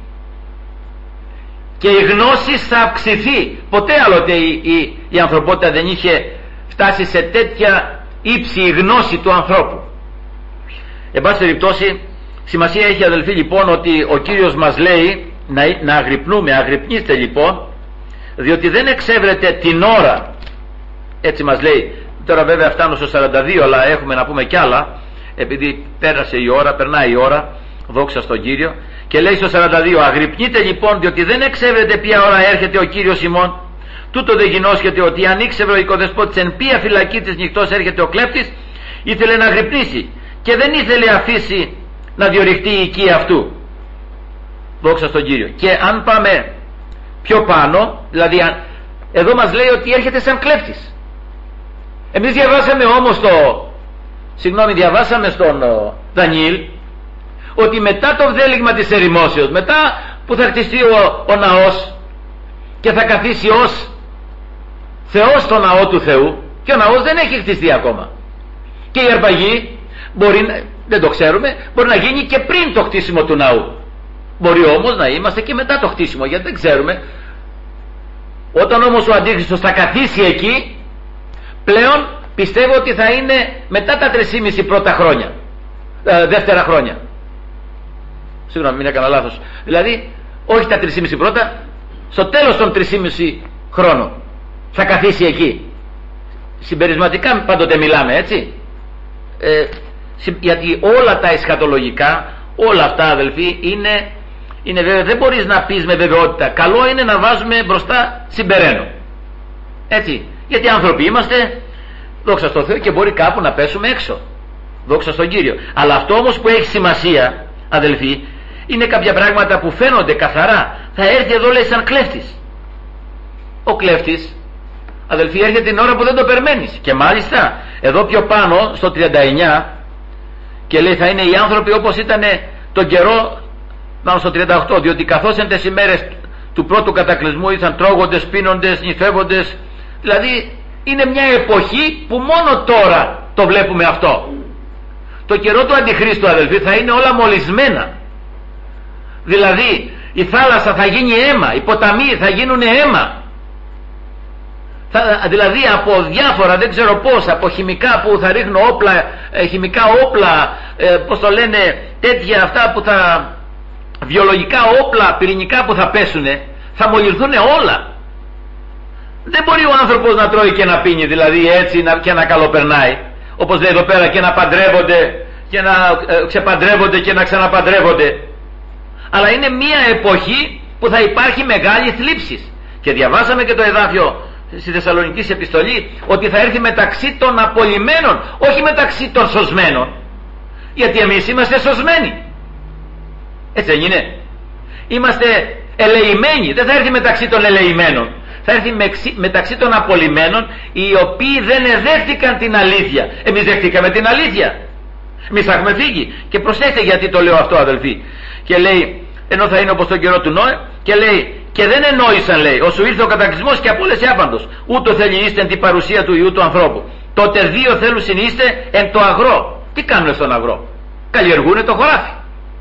και η γνώση θα αυξηθεί. Ποτέ άλλοτε η ανθρωπότητα δεν είχε φτάσει σε τέτοια ύψη η γνώση του ανθρώπου. Εν πάση περιπτώσει, σημασία έχει, αδελφοί, λοιπόν, ότι ο Κύριος μας λέει να αγρυπνούμε. Αγρυπνήστε λοιπόν, διότι δεν εξεύρετε την ώρα. Έτσι μας λέει. Τώρα βέβαια φτάνω στο 42, αλλά έχουμε να πούμε κι άλλα, επειδή πέρασε η ώρα, περνάει η ώρα, δόξα στον Κύριο. Και λέει στο 42, αγρυπνείτε λοιπόν, διότι δεν εξεύρετε ποια ώρα έρχεται ο Κύριος ημών. Τούτο δεν γινώσκεται ότι αν ήξερε ο οικοδεσπότης εν ποια φυλακή της νυχτός έρχεται ο κλέπτης, ήθελε να αγρυπνήσει και δεν ήθελε αφήσει να διορυχτεί η οικία αυτού. Δόξα στον Κύριο. Και αν πάμε πιο πάνω, δηλαδή εδώ μας λέει ότι έρχεται σαν κλέφτης. Εμείς διαβάσαμε όμως διαβάσαμε στον Δανιήλ ότι μετά το βδέλιγμα της ερημόσεως, μετά που θα χτιστεί ο ναός και θα καθίσει ως Θεός στο ναό του Θεού, και ο ναός δεν έχει χτιστεί ακόμα, και η αρπαγή μπορεί, δεν το ξέρουμε, μπορεί να γίνει και πριν το χτίσιμο του ναού. Μπορεί όμως να είμαστε και μετά το χτίσιμο, γιατί δεν ξέρουμε. Όταν όμως ο Αντίχριστος θα καθίσει εκεί, πλέον πιστεύω ότι θα είναι μετά τα 3,5 πρώτα χρόνια, δεύτερα χρόνια. Συγγνώμη, μην έκανα λάθος. Δηλαδή, όχι τα 3,5 πρώτα, στο τέλος των 3,5 χρόνων θα καθίσει εκεί. Συμπερισματικά πάντοτε μιλάμε, έτσι. Γιατί όλα τα εσχατολογικά, όλα αυτά, αδελφοί, είναι βέβαια, δεν μπορείς να πεις με βεβαιότητα. Καλό είναι να βάζουμε μπροστά συμπεραίνω. Έτσι. Γιατί άνθρωποι είμαστε, δόξα στον Θεό, και μπορεί κάπου να πέσουμε έξω. Δόξα στον Κύριο. Αλλά αυτό όμως που έχει σημασία, αδελφοί, είναι κάποια πράγματα που φαίνονται καθαρά. Θα έρθει εδώ, λέει, σαν κλέφτης. Ο κλέφτης, αδελφοί, έρχεται την ώρα που δεν το περιμένεις. Και μάλιστα εδώ πιο πάνω στο 39, και λέει θα είναι οι άνθρωποι όπως ήταν τον καιρό, μάλλον στο 38, διότι καθώς εν τις ημέρες του πρώτου κατακλυσμού ήρθαν τρώγοντες, πίνοντες, νυφεύοντες. Δηλαδή είναι μια εποχή που μόνο τώρα το βλέπουμε αυτό. Το καιρό του Αντιχρίστου, αδελφοί, θα είναι όλα μολυσμένα. Δηλαδή η θάλασσα θα γίνει αίμα, οι ποταμοί θα γίνουν αίμα. Δηλαδή από διάφορα, δεν ξέρω πώς, από χημικά που θα ρίχνουν όπλα, χημικά όπλα, πώς το λένε, τέτοια αυτά που θα, βιολογικά όπλα, πυρηνικά που θα πέσουνε, θα μολυνθούν όλα. Δεν μπορεί ο άνθρωπος να τρώει και να πίνει, δηλαδή έτσι, και να καλοπερνάει, όπως λέει εδώ πέρα, και να παντρεύονται και να ξεπαντρεύονται και να ξαναπαντρεύονται. Αλλά είναι μια εποχή που θα υπάρχει μεγάλη θλίψη. Και διαβάσαμε και το εδάφιο στη Θεσσαλονικής επιστολή ότι θα έρθει μεταξύ των απολυμένων, όχι μεταξύ των σωσμένων, γιατί εμείς είμαστε σωσμένοι, έτσι δεν είναι? Είμαστε ελεημένοι. Δεν θα έρθει μεταξύ των ελεημένων, θα έρθει μεταξύ των απολυμένων, οι οποίοι δεν εδέχτηκαν την αλήθεια. Εμείς δέχτηκαμε την αλήθεια, εμείς θα έχουμε φύγει. Και προσέξτε γιατί το λέω αυτό, αδελφοί. Και λέει, ενώ θα είναι όπως τον καιρό του Νόε, και λέει, και δεν εννοήσαν, λέει, ώσου ήρθε ο κατακλυσμός και απόλυσε άπαντος. Ούτω θέλει είστε εν την παρουσία του Υιού του ανθρώπου. Τότε δύο θέλουν συνείστε εν το αγρό. Τι κάνουν στον αγρό? Καλλιεργούνε το χωράφι.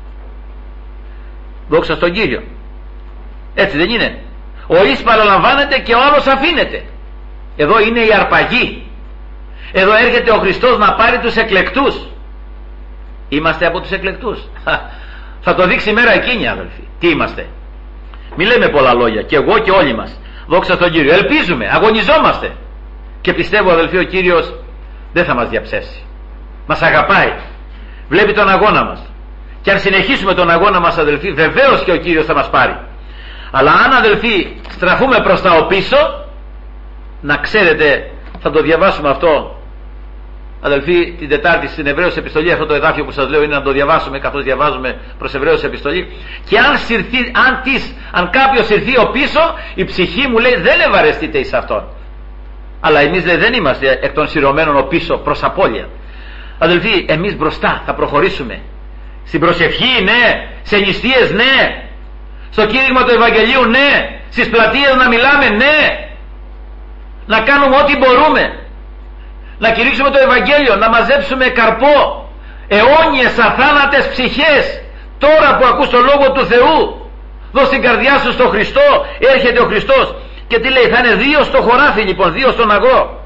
Δόξα στον Κύριο. Έτσι δεν είναι? Ο εις παραλαμβάνεται και ο άλλος αφήνεται. Εδώ είναι η αρπαγή. Εδώ έρχεται ο Χριστός να πάρει τους εκλεκτούς. Είμαστε από τους εκλεκτούς. Θα το δείξει η μέρα εκείνη, αδελφοί. Τι είμαστε? Μη λέμε πολλά λόγια, και εγώ και όλοι μας. Δόξα στον Κύριο. Ελπίζουμε, αγωνιζόμαστε. Και πιστεύω, αδελφοί, ο Κύριος δεν θα μας διαψεύσει. Μας αγαπάει. Βλέπει τον αγώνα μας. Και αν συνεχίσουμε τον αγώνα μας, αδελφοί, βεβαίως και ο Κύριος θα μας πάρει. Αλλά αν, αδελφοί, στραφούμε προς τα οπίσω, να ξέρετε, θα το διαβάσουμε αυτό Αδελφοί, την Τετάρτη στην Εβραίους επιστολή, αυτό το εδάφιο που σας λέω είναι να το διαβάσουμε καθώς διαβάζουμε προς Εβραίους επιστολή. Και αν κάποιος συρθεί ο πίσω, η ψυχή μου λέει δεν ευαρεστείτε εις αυτόν. Αλλά εμείς λέει δεν είμαστε εκ των συρωμένων ο πίσω προς απώλεια. Αδελφοί, εμείς μπροστά θα προχωρήσουμε. Στην προσευχή ναι, σε νηστείες ναι, στο κήρυγμα του Ευαγγελίου ναι, στις πλατείες να μιλάμε ναι, να κάνουμε ό,τι μπορούμε, να κηρύξουμε το Ευαγγέλιο, να μαζέψουμε καρπό, αιώνιες αθάνατες ψυχές. Τώρα που ακούς το Λόγο του Θεού, δώσ' την καρδιά σου στο Χριστό, έρχεται ο Χριστός. Και τι λέει, θα είναι 2 στο χωράφι λοιπόν, 2 στον αγρό.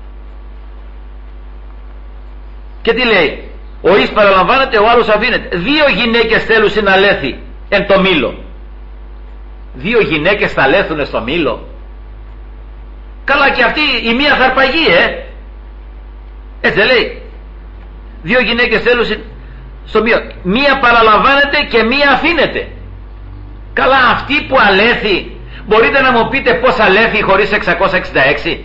Και τι λέει, ο εις παραλαμβάνεται, ο άλλος αφήνεται. 2 γυναίκες θέλουν συναλέθει εν το μήλο. 2 γυναίκες θα λέθουνε στο μήλο. Καλά, και αυτή η μία θα αρπαγεί, έτσι λέει. 2 γυναίκες θέλουν στο μήλο. Μία παραλαμβάνεται και μία αφήνεται. Καλά, αυτή που αλέθη, μπορείτε να μου πείτε πώς αλέθη χωρίς 666?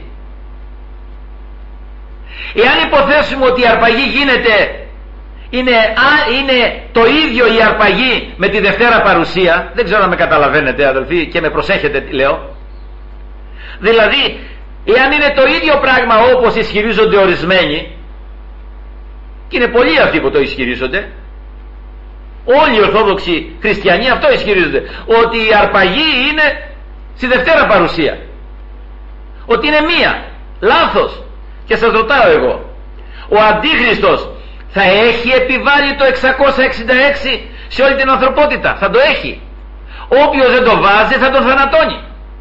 Εάν υποθέσουμε ότι η αρπαγή γίνεται, είναι το ίδιο η αρπαγή με τη Δευτέρα Παρουσία, δεν ξέρω αν με καταλαβαίνετε αδελφοί και με προσέχετε τι λέω. Δηλαδή, εάν είναι το ίδιο πράγμα όπως ισχυρίζονται ορισμένοι, και είναι πολλοί αυτοί που το ισχυρίζονται, όλοι οι Ορθόδοξοι Χριστιανοί αυτό ισχυρίζονται, ότι η αρπαγή είναι στη Δευτέρα Παρουσία, ότι είναι μία. Λάθος. Και σας ρωτάω εγώ, ο Αντίχριστος θα έχει επιβάλει το 666 σε όλη την ανθρωπότητα? Θα το έχει. Όποιος δεν το βάζει θα τον θανατώνει.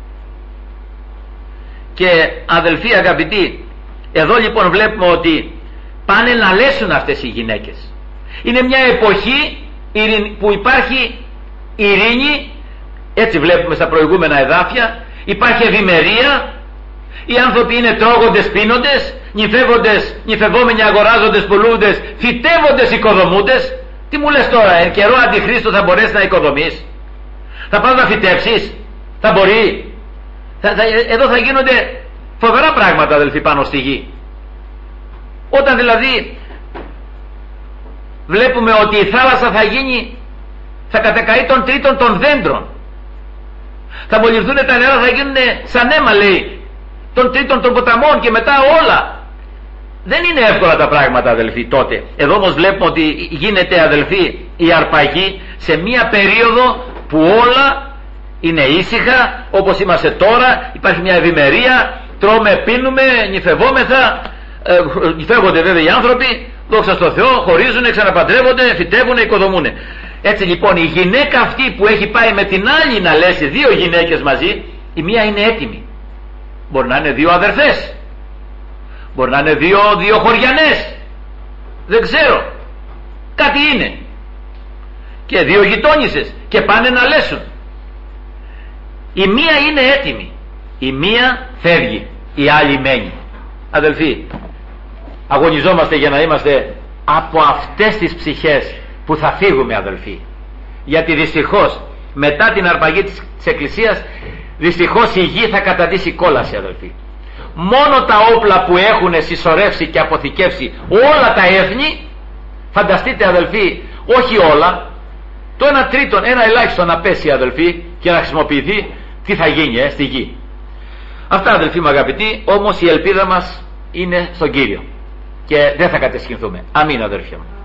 Και αδελφοί αγαπητοί, εδώ λοιπόν βλέπουμε ότι πάνε να λέσουν αυτές οι γυναίκες. Είναι μια εποχή που υπάρχει ειρήνη, έτσι βλέπουμε στα προηγούμενα εδάφια, υπάρχει ευημερία, οι άνθρωποι είναι τρώγοντες, πίνοντες, νυφευόμενοι, αγοράζοντες, πουλούντες, φυτεύοντες, οικοδομούντες. Τι μου λες τώρα, εν καιρό Αντιχρίστο θα μπορέσει να οικοδομείς? Θα πας να φυτέψεις? Θα μπορεί? Εδώ θα γίνονται φοβερά πράγματα αδελφοί πάνω στη γη. Όταν δηλαδή βλέπουμε ότι η θάλασσα θα κατακαεί των τρίτων των δέντρων, θα μολυνθούν τα νερά, θα γίνουν σαν αίμα λέει των τρίτων των ποταμών και μετά όλα. Δεν είναι εύκολα τα πράγματα αδελφοί τότε. Εδώ όμως βλέπουμε ότι γίνεται αδελφοί η αρπαγή σε μία περίοδο που όλα είναι ήσυχα όπως είμαστε τώρα, υπάρχει μια ευημερία, τρώμε, πίνουμε, νυφευόμεθα, νυφεύονται βέβαια οι άνθρωποι, δόξα στο Θεό, χωρίζουν, ξαναπαντρεύονται, φυτεύουν, οικοδομούν. Έτσι λοιπόν η γυναίκα αυτή που έχει πάει με την άλλη να λέσει 2 γυναίκες μαζί, η μία είναι έτοιμη. Μπορεί να είναι 2 αδερφές, μπορεί να είναι 2 χωριανές, δεν ξέρω, κάτι είναι, και 2 γειτόνισσες και πάνε να λέσουν. Η μία είναι έτοιμη, η μία φεύγει, η άλλη μένει. Αδελφοί, αγωνιζόμαστε για να είμαστε από αυτές τις ψυχές που θα φύγουμε αδελφοί, γιατί δυστυχώς μετά την αρπαγή της Εκκλησίας δυστυχώς η γη θα καταντήσει κόλαση αδελφοί. Μόνο τα όπλα που έχουν συσσωρεύσει και αποθηκεύσει όλα τα έθνη, φανταστείτε αδελφοί, όχι όλα, το 1/3, ένα ελάχιστο να πέσει αδελφοί και να χρησιμοποιηθεί, τι θα γίνει στη γη. Αυτά αδελφοί μου αγαπητοί, όμως η ελπίδα μας είναι στον Κύριο και δεν θα κατεσχυνθούμε. Αμήν αδελφοί μου.